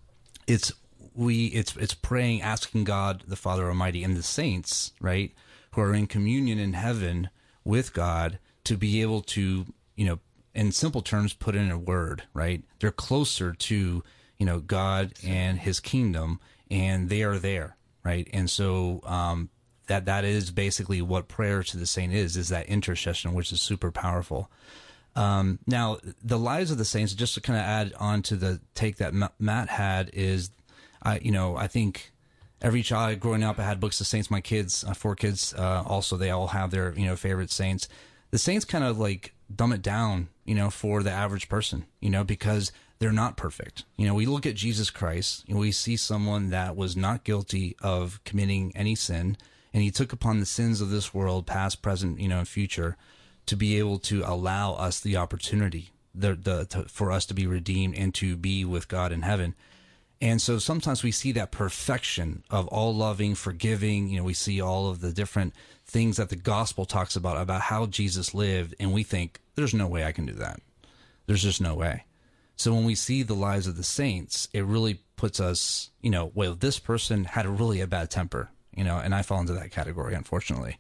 It's we it's it's praying, asking God, the Father Almighty, and the saints, right, who are in communion in heaven with God, to be able to, you know, in simple terms, put in a word, right? They're closer to, you know, God and His kingdom, and they are there, right? And so, um, that that is basically what prayer to the saint is, is that intercession, which is super powerful. Um, now, the lives of the saints, just to kind of add on to the take that Matt had, is, I you know, I think every child growing up, I had books of saints. My kids, uh, four kids, uh, also, they all have their, you know, favorite saints. The saints kind of like dumb it down, you know, for the average person, you know, because they're not perfect. You know, we look at Jesus Christ, and we see someone that was not guilty of committing any sin, and He took upon the sins of this world, past, present, you know, and future, to be able to allow us the opportunity the, the, to, for us to be redeemed and to be with God in heaven. And so sometimes we see that perfection of all loving, forgiving. You know, we see all of the different things that the gospel talks about, about how Jesus lived, and we think, there's no way I can do that. There's just no way. So when we see the lives of the saints, it really puts us, you know, well, this person had a really a bad temper. You know, and I fall into that category, unfortunately.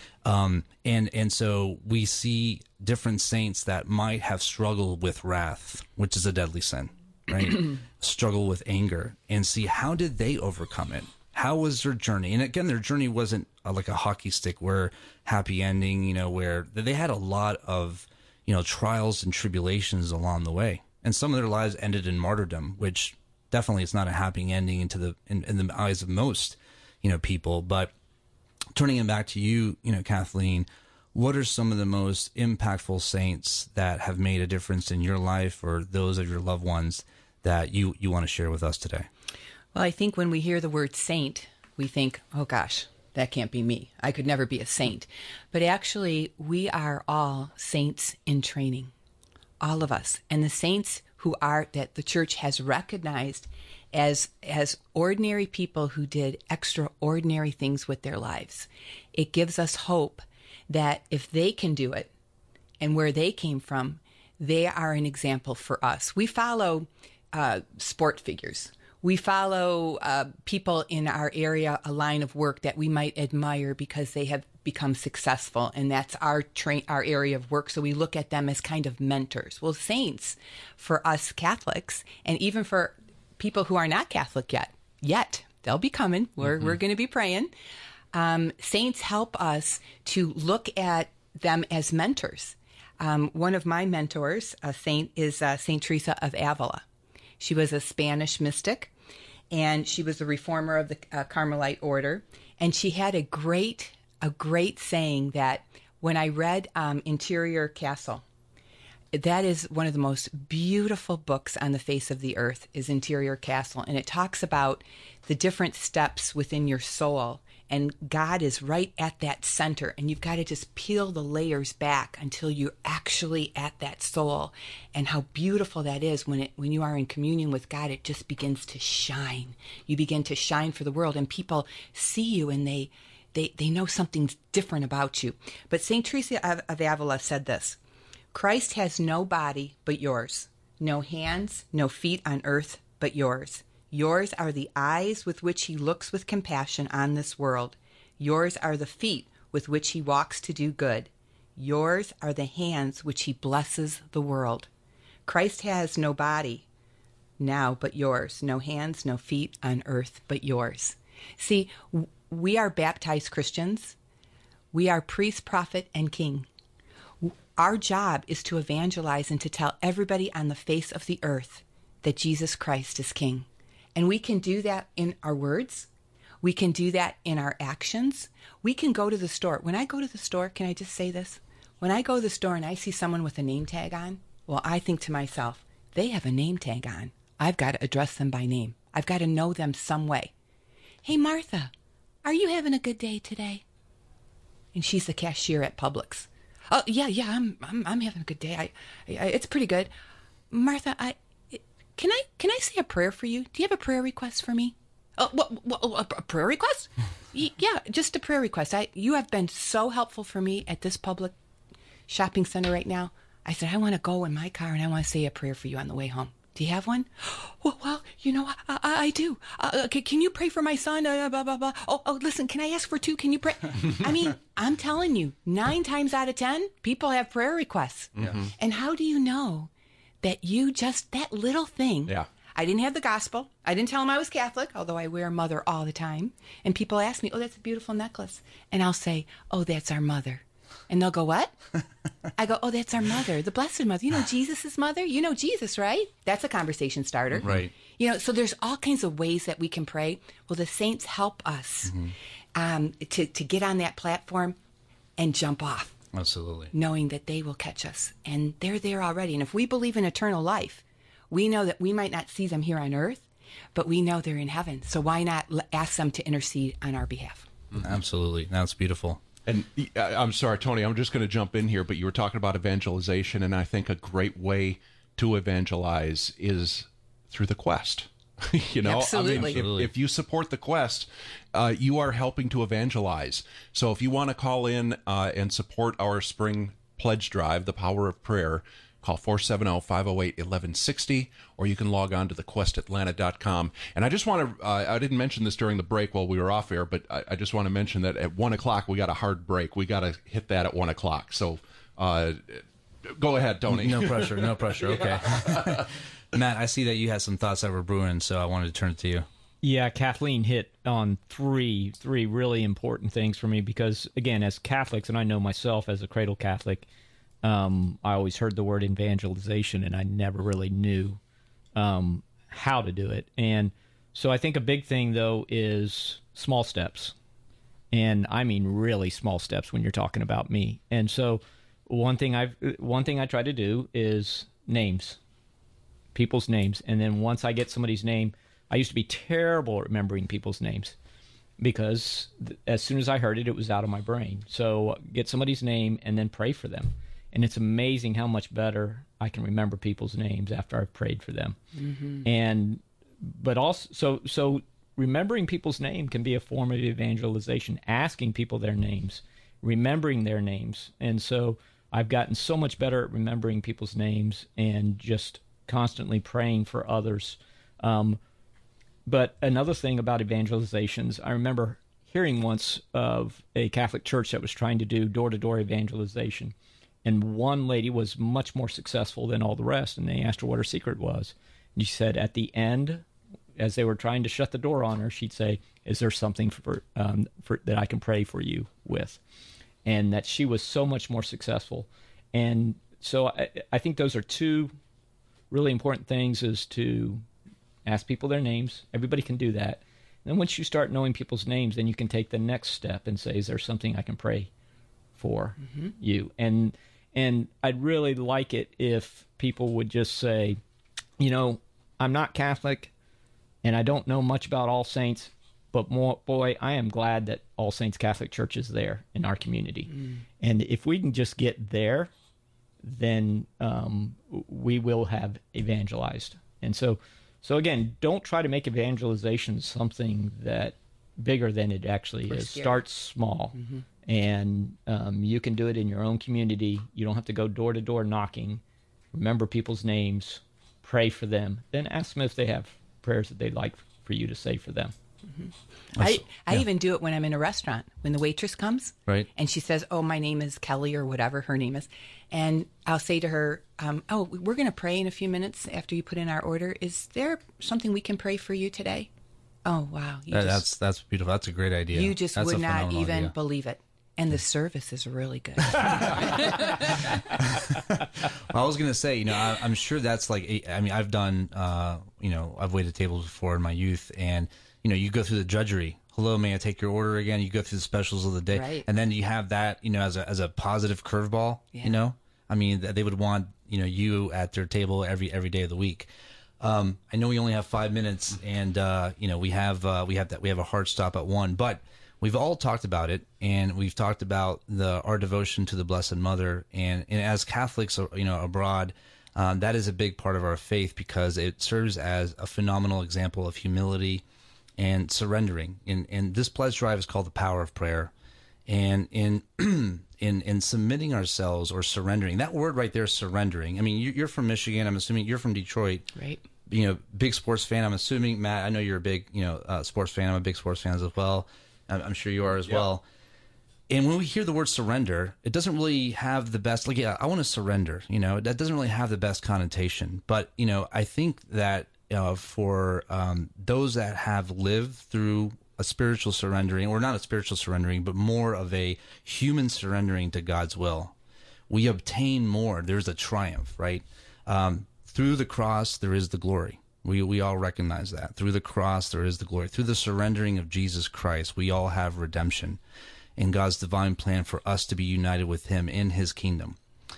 Um, and and so we see different saints that might have struggled with wrath, which is a deadly sin, right? Struggle with anger, and see how did they overcome it? How was their journey? And again, their journey wasn't uh, like a hockey stick, where happy ending, you know, where they had a lot of, you know, trials and tribulations along the way, and some of their lives ended in martyrdom, which definitely is not a happy ending into the in, in the eyes of most, you know, people. But turning it back to you, you know, Kathleen, what are some of the most impactful saints that have made a difference in your life, or those of your loved ones, that you, you want to share with us today? Well, I think when we hear the word saint, we think, oh gosh, that can't be me. I could never be a saint. But actually, we are all saints in training, all of us. And the saints who are, that the church has recognized as as ordinary people who did extraordinary things with their lives. It gives us hope that if they can do it, and where they came from, they are an example for us. We follow uh, sport figures. We follow uh, people in our area, a line of work that we might admire because they have become successful, and that's our tra- our area of work. So we look at them as kind of mentors. Well, saints, for us Catholics, and even for people who are not Catholic yet, yet they'll be coming. We're mm-hmm. we're going to be praying. Um, saints help us to look at them as mentors. Um, one of my mentors, a saint, is uh, Saint Teresa of Avila. She was a Spanish mystic, and she was a reformer of the uh, Carmelite order. And she had a great a great saying that when I read um, Interior Castle, that is one of the most beautiful books on the face of the earth, is Interior Castle. And it talks about the different steps within your soul. And God is right at that center. And you've got to just peel the layers back until you're actually at that soul. And how beautiful that is when it when you are in communion with God, it just begins to shine. You begin to shine for the world. And people see you, and they they, they know something's different about you. But Saint Teresa of, of Avila said this: Christ has no body but yours. no hands, no feet on earth but yours. Yours are the eyes with which he looks with compassion on this world. Yours are the feet with which he walks to do good. Yours are the hands which he blesses the world. Christ has no body now but yours, no hands, no feet on earth but yours. See, we are baptized Christians. We are priest, prophet, and king. Our job is to evangelize and to tell everybody on the face of the earth that Jesus Christ is king. And we can do that in our words. We can do that in our actions. We can go to the store. When I go to the store, can I just say this? When I go to the store and I see someone with a name tag on, well, I think to myself, they have a name tag on. I've got to address them by name. I've got to know them some way. Hey, Martha, are you having a good day today? And she's the cashier at Publix. Oh, yeah, yeah, I'm I'm, I'm having a good day. I, I, it's pretty good. Martha, I can I can I say a prayer for you? Do you have a prayer request for me? Oh, what, what, a prayer request? Yeah, just a prayer request. I you have been so helpful for me at this public shopping center right now. I said I want to go in my car and I want to say a prayer for you on the way home. Do you have one? Well, well you know, I, I, I do. Uh, okay, can you pray for my son? Uh, blah, blah, blah. Oh, oh, listen, can I ask for two? Can you pray? I mean, I'm telling you, nine times out of ten, people have prayer requests. Mm-hmm. And how do you know that you just, that little thing. Yeah. I didn't have the gospel. I didn't tell them I was Catholic, although I wear mother all the time. And people ask me, oh, that's a beautiful necklace. And I'll say, oh, that's our mother. And they'll go, what? I go, oh, that's our mother, the Blessed Mother. You know Jesus' mother? You know Jesus, right? That's a conversation starter. Right. You know, so there's all kinds of ways that we can pray. Well, the saints help us mm-hmm. um, to, to get on that platform and jump off. Absolutely. Knowing that they will catch us. And they're there already. And if we believe in eternal life, we know that we might not see them here on earth, but we know they're in heaven. So why not ask them to intercede on our behalf? Mm-hmm. Absolutely. That's beautiful. And I'm sorry, Tony, I'm just going to jump in here, but you were talking about evangelization, and I think a great way to evangelize is through the quest. you know, Absolutely. I mean, if, if you support the quest, uh, you are helping to evangelize. So if you want to call in uh, and support our spring pledge drive, The Power of Prayer, call four seven zero, five zero eight, one one six zero, or you can log on to the quest atlanta dot com. And I just want to, uh, I didn't mention this during the break while we were off air, but I, I just want to mention that at one o'clock, we got a hard break. We got to hit that at one o'clock. So uh, go ahead, Tony. No pressure, no pressure. Okay. Matt, I see that you had some thoughts that were brewing, so I wanted to turn it to you. Yeah, Kathleen hit on three, three really important things for me because, again, as Catholics, and I know myself as a cradle Catholic, Um, I always heard the word evangelization, and I never really knew um, how to do it. And so I think a big thing, though, is small steps. And I mean really small steps when you're talking about me. And so one thing I've one thing I try to do is names, people's names. And then once I get somebody's name, I used to be terrible at remembering people's names because th- as soon as I heard it, it was out of my brain. So get somebody's name and then pray for them. And it's amazing how much better I can remember people's names after I've prayed for them. Mm-hmm. And, but also, so, so remembering people's name can be a form of evangelization, asking people their names, remembering their names. And so I've gotten so much better at remembering people's names and just constantly praying for others. Um, but another thing about evangelizations, I remember hearing once of a Catholic church that was trying to do door-to-door evangelization. And one lady was much more successful than all the rest, and they asked her what her secret was. And she said at the end, as they were trying to shut the door on her, she'd say, is there something for, um, for that I can pray for you with? And that she was so much more successful. And so I, I think those are two really important things, is to ask people their names. Everybody can do that. And then once you start knowing people's names, then you can take the next step and say, is there something I can pray for mm-hmm. you? And And I'd really like it if people would just say, you know, I'm not Catholic and I don't know much about All Saints, but more, boy, I am glad that All Saints Catholic Church is there in our community. Mm. And if we can just get there, then um, we will have evangelized. And so, so again, don't try to make evangelization something that bigger than it actually is. Scary. Start small. Mm-hmm. And um, you can do it in your own community. You don't have to go door to door knocking. Remember people's names, pray for them, then ask them if they have prayers that they'd like for you to say for them. Mm-hmm. I, I yeah. even do it when I'm in a restaurant. When the waitress comes, right, and she says, "Oh, my name is Kelly," or whatever her name is, and I'll say to her, um, "Oh, we're going to pray in a few minutes after you put in our order. Is there something we can pray for you today?" Oh, wow! You That, just, that's that's beautiful. That's a great idea. You just that's would a not phenomenal even idea. believe it. And the service is really good. I was gonna say, you know, I, I'm sure that's like, a- I mean, I've done, uh, you know, I've waited tables before in my youth, and you know, you go through the judgery. Hello, may I take your order again? You go through the specials of the day, Right. and then you have that, you know, as a as a positive curveball. Yeah. You know, I mean, they would want, you know, you at their table every every day of the week. Um, I know we only have five minutes, and uh, you know, we have uh, we have that we have a hard stop at one, but we've all talked about it, and we've talked about the our devotion to the Blessed Mother, and, and as Catholics, you know, abroad, um, that is a big part of our faith because it serves as a phenomenal example of humility and surrendering. And and this pledge drive is called the Power of Prayer, and in in in submitting ourselves or surrendering, that word right there, surrendering. I mean, you- you're from Michigan. I'm assuming you're from Detroit, right? You know, big sports fan. I'm assuming, Matt, I know you're a big, you know, uh, sports fan. I'm a big sports fan as well. I'm I'm sure you are as Yep. well. And when we hear the word surrender, it doesn't really have the best, like, yeah, I want to surrender, you know, that doesn't really have the best connotation. But, you know, I think that uh, for um, those that have lived through a spiritual surrendering, or not a spiritual surrendering, but more of a human surrendering to God's will, we obtain more. There's a triumph, right? Um, through the cross, there is the glory. We we all recognize that. Through the cross, there is the glory. Through the surrendering of Jesus Christ, we all have redemption in God's divine plan for us to be united with Him in His kingdom.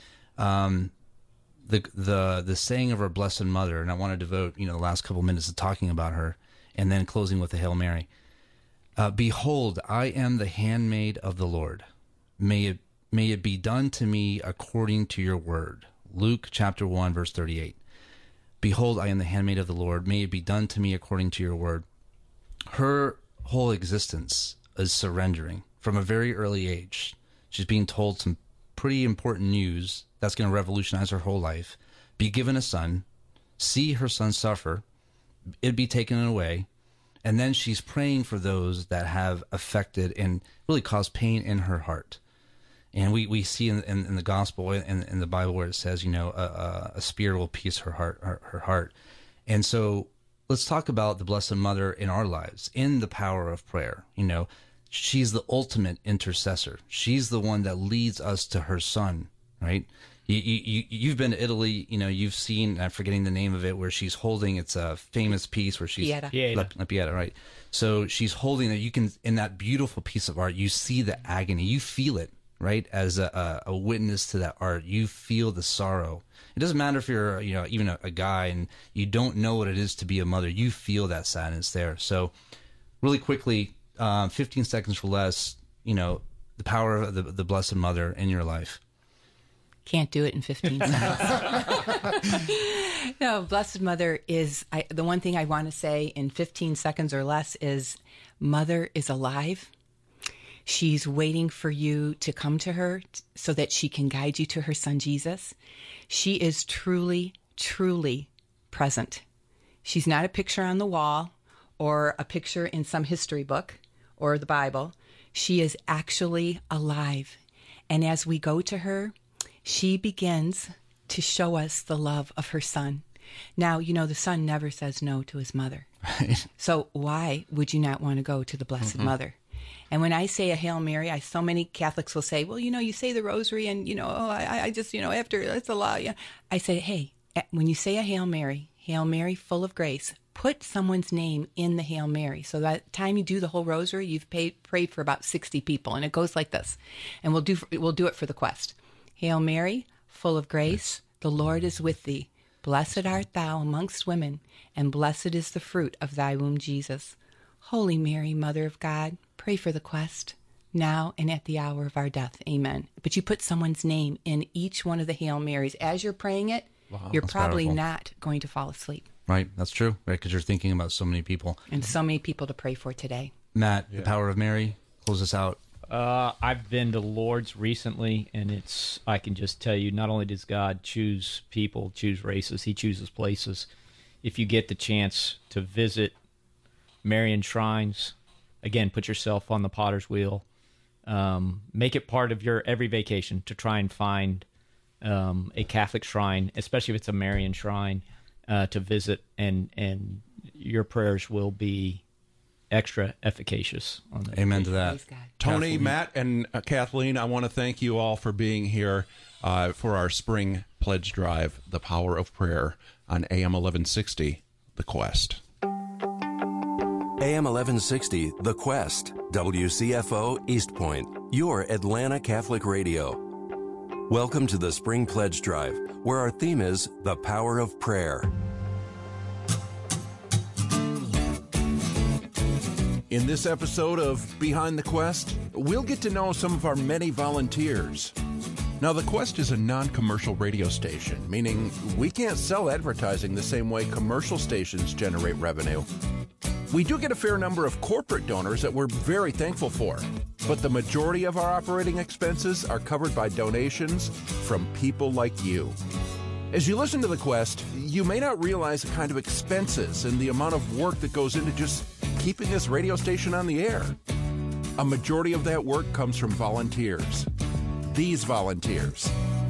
Um, the the the saying of our Blessed Mother, and I want to devote you know the last couple minutes to talking about her, and then closing with the Hail Mary. Uh, Behold, I am the handmaid of the Lord. May it may it be done to me according to your word. Luke chapter one, verse thirty-eight. Behold, I am the handmaid of the Lord. May it be done to me according to your word. Her whole existence is surrendering from a very early age. She's being told some pretty important news that's going to revolutionize her whole life. Be given a son, see her son suffer, it be taken away, and then she's praying for those that have affected and really caused pain in her heart. And we, we see in, in, in the gospel, in, in the Bible, where it says, you know, a, a, a spear will pierce her heart, her, her heart. And so let's talk about the Blessed Mother in our lives, in the power of prayer. You know, she's the ultimate intercessor. She's the one that leads us to her son, right? You, you, you've been to Italy, you know, you've seen, I'm forgetting the name of it, where she's holding, it's a famous piece where she's... Pieta. Pieta. La, La Pieta, right. So she's holding it. You can, in that beautiful piece of art, you see the agony. You feel it, right? As a, a, a witness to that art, you feel the sorrow. It doesn't matter if you're, you know, even a, a guy and you don't know what it is to be a mother. You feel that sadness there. So really quickly, um, fifteen seconds or less, you know, the power of the, the Blessed Mother in your life. Can't do it in fifteen seconds. No, Blessed Mother is, I, the one thing I want to say in fifteen seconds or less is Mother is alive. She's waiting for you to come to her t- so that she can guide you to her son, Jesus. She is truly, truly present. She's not a picture on the wall or a picture in some history book or the Bible. She is actually alive. And as we go to her, she begins to show us the love of her son. Now, you know, the son never says no to his mother. Right. So why would you not want to go to the Blessed Mhm. Mother? And when I say a Hail Mary, I, so many Catholics will say, well, you know, you say the rosary and, you know, oh, I, I just, you know, after, it's a lot. Yeah. I say, hey, when you say a Hail Mary, Hail Mary, full of grace, put someone's name in the Hail Mary. So by the time you do the whole rosary, you've paid, prayed for about sixty people. And it goes like this. And we'll do, we'll do it for the quest. Hail Mary, full of grace, the Lord is with thee. Blessed art thou amongst women, and blessed is the fruit of thy womb, Jesus. Holy Mary, Mother of God, pray for the quest, now and at the hour of our death. Amen. But you put someone's name in each one of the Hail Marys. As you're praying it, Wow, you're that's probably powerful. not going to fall asleep. Right, that's true, right? Because you're thinking about so many people. And so many people to pray for today. Matt, the power of Mary, close us out. Uh, I've been to Lourdes recently, and it's, I can just tell you, not only does God choose people, choose races, he chooses places. If you get the chance to visit Marian shrines, again, put yourself on the potter's wheel. Um, make it part of your every vacation to try and find um, a Catholic shrine, especially if it's a Marian shrine, uh, to visit, and and your prayers will be extra efficacious on that. Amen to that. Tony, Kathleen. Matt, and uh, Kathleen, I want to thank you all for being here uh, for our spring pledge drive, The Power of Prayer, on A M eleven sixty, The Quest. A M eleven sixty, The Quest, W C F O East Point, your Atlanta Catholic Radio. Welcome to the Spring Pledge Drive, where our theme is The Power of Prayer. In this episode of Behind the Quest, we'll get to know some of our many volunteers. Now, The Quest is a non-commercial radio station, meaning we can't sell advertising the same way commercial stations generate revenue. We do get a fair number of corporate donors that we're very thankful for, but the majority of our operating expenses are covered by donations from people like you. As you listen to The Quest, you may not realize the kind of expenses and the amount of work that goes into just keeping this radio station on the air. A majority of that work comes from volunteers. These volunteers.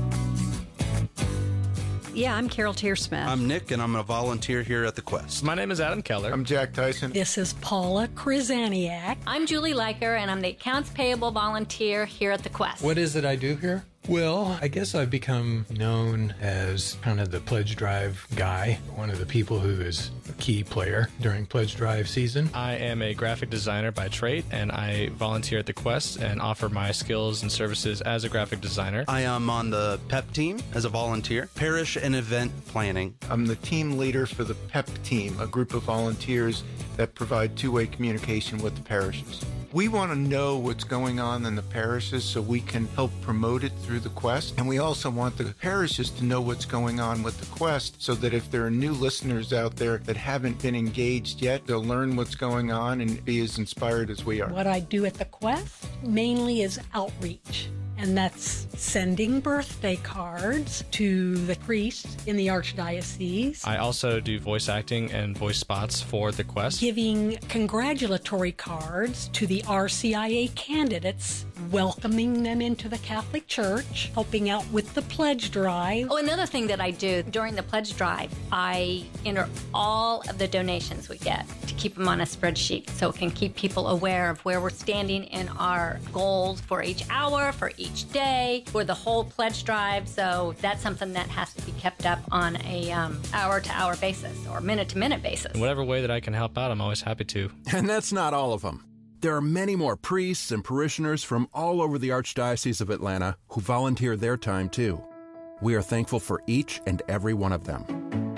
Yeah, I'm Carol Tearsmith. I'm Nick, and I'm a volunteer here at The Quest. My name is Adam Keller. I'm Jack Tyson. This is Paula Krizaniak. I'm Julie Leiker, and I'm the accounts payable volunteer here at The Quest. What is it I do here? Well, I guess I've become known as kind of the pledge drive guy, one of the people who is a key player during pledge drive season. I am a graphic designer by trade, and I volunteer at The Quest and offer my skills and services as a graphic designer. I am on the P E P team as a volunteer, parish and event planning. I'm the team leader for the P E P team, a group of volunteers that provide two-way communication with the parishes. We want to know what's going on in the parishes so we can help promote it through the Quest. And we also want the parishes to know what's going on with the Quest so that if there are new listeners out there that haven't been engaged yet, they'll learn what's going on and be as inspired as we are. What I do at the Quest mainly is outreach. And that's sending birthday cards to the priests in the Archdiocese. I also do voice acting and voice spots for The Quest. Giving congratulatory cards to the R C I A candidates, welcoming them into the Catholic Church, helping out with the pledge drive. Oh, another thing that I do during the pledge drive, I enter all of the donations we get to keep them on a spreadsheet so it can keep people aware of where we're standing in our goals for each hour, for each each day for the whole pledge drive. So that's something that has to be kept up on a um, hour-to-hour basis or minute-to-minute basis. In whatever way that I can help out, I'm always happy to. And that's not all of them. There are many more priests and parishioners from all over the Archdiocese of Atlanta who volunteer their time, too. We are thankful for each and every one of them.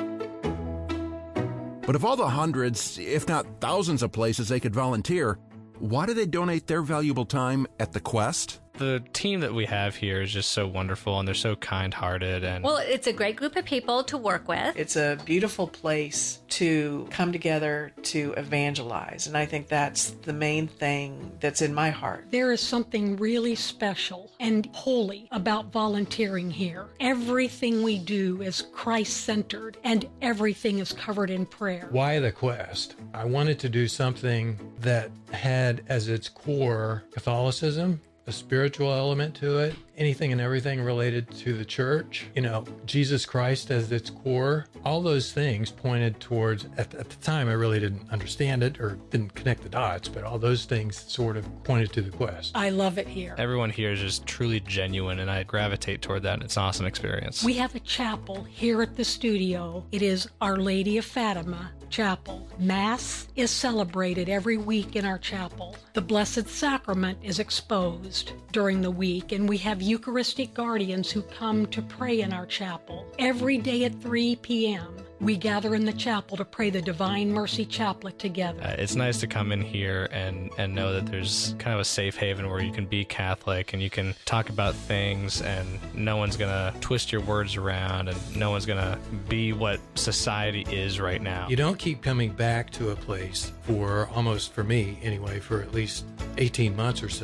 But of all the hundreds, if not thousands of places they could volunteer, why do they donate their valuable time at the Quest? The team that we have here is just so wonderful, and they're so kind-hearted. And well, it's a great group of people to work with. It's a beautiful place to come together to evangelize, and I think that's the main thing that's in my heart. There is something really special and holy about volunteering here. Everything we do is Christ-centered, and everything is covered in prayer. Why the Quest? I wanted to do something that had as its core Catholicism, a spiritual element to it, anything and everything related to the church, you know, Jesus Christ as its core. All those things pointed towards, at, at the time I really didn't understand it or didn't connect the dots, but all those things sort of pointed to the Quest. I love it here. Everyone here is just truly genuine, and I gravitate toward that, and it's an awesome experience. We have a chapel here at the studio. It is Our Lady of Fatima Chapel. Mass is celebrated every week in our chapel. The Blessed Sacrament is exposed during the week, and we have Eucharistic guardians who come to pray in our chapel. Every day at three p.m., we gather in the chapel to pray the Divine Mercy Chaplet together. Uh, it's nice to come in here and, and know that there's kind of a safe haven where you can be Catholic and you can talk about things and no one's going to twist your words around and no one's going to be what society is right now. You don't keep coming back to a place for almost, for me anyway, for at least eighteen months or so.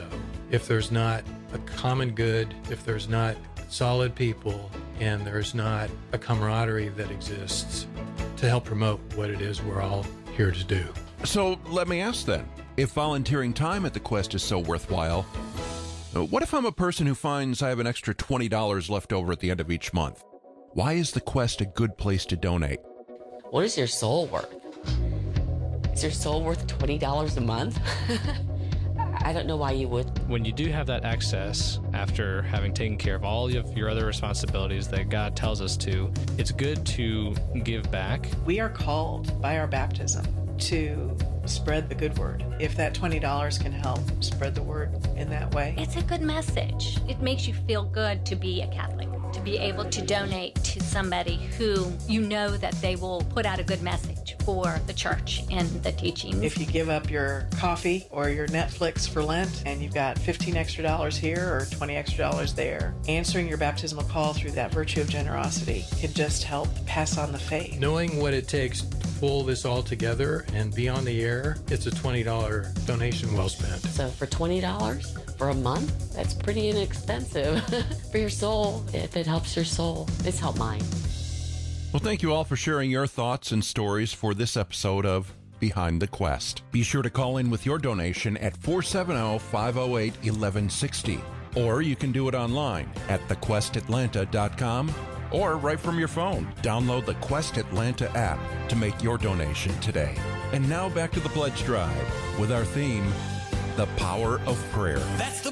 if there's not a common good, if there's not solid people, and there's not a camaraderie that exists to help promote what it is we're all here to do. So let me ask then, if volunteering time at the Quest is so worthwhile, what if I'm a person who finds I have an extra twenty dollars left over at the end of each month? Why is the Quest a good place to donate? What is your soul worth? Is your soul worth twenty dollars a month? I don't know why you would. When you do have that access after having taken care of all of your other responsibilities that God tells us to, it's good to give back. We are called by our baptism to spread the good word. If that twenty dollars can help spread the word in that way. It's a good message. It makes you feel good to be a Catholic, to be able to donate to somebody who you know that they will put out a good message for the church and the teachings. If you give up your coffee or your Netflix for Lent and you've got fifteen extra dollars here or twenty extra dollars there, answering your baptismal call through that virtue of generosity can just help pass on the faith. Knowing what it takes to pull this all together and be on the air, it's a twenty dollars donation well spent. So for twenty dollars for a month, that's pretty inexpensive for your soul. If it helps your soul, it's helped mine. Well, thank you all for sharing your thoughts and stories for this episode of Behind the Quest. Be sure to call in with your donation at four seven zero, five zero eight, one one six zero, or you can do it online at the quest atlanta dot com, or right from your phone. Download the Quest Atlanta app to make your donation today. And now back to the pledge drive with our theme, The Power of Prayer. That's the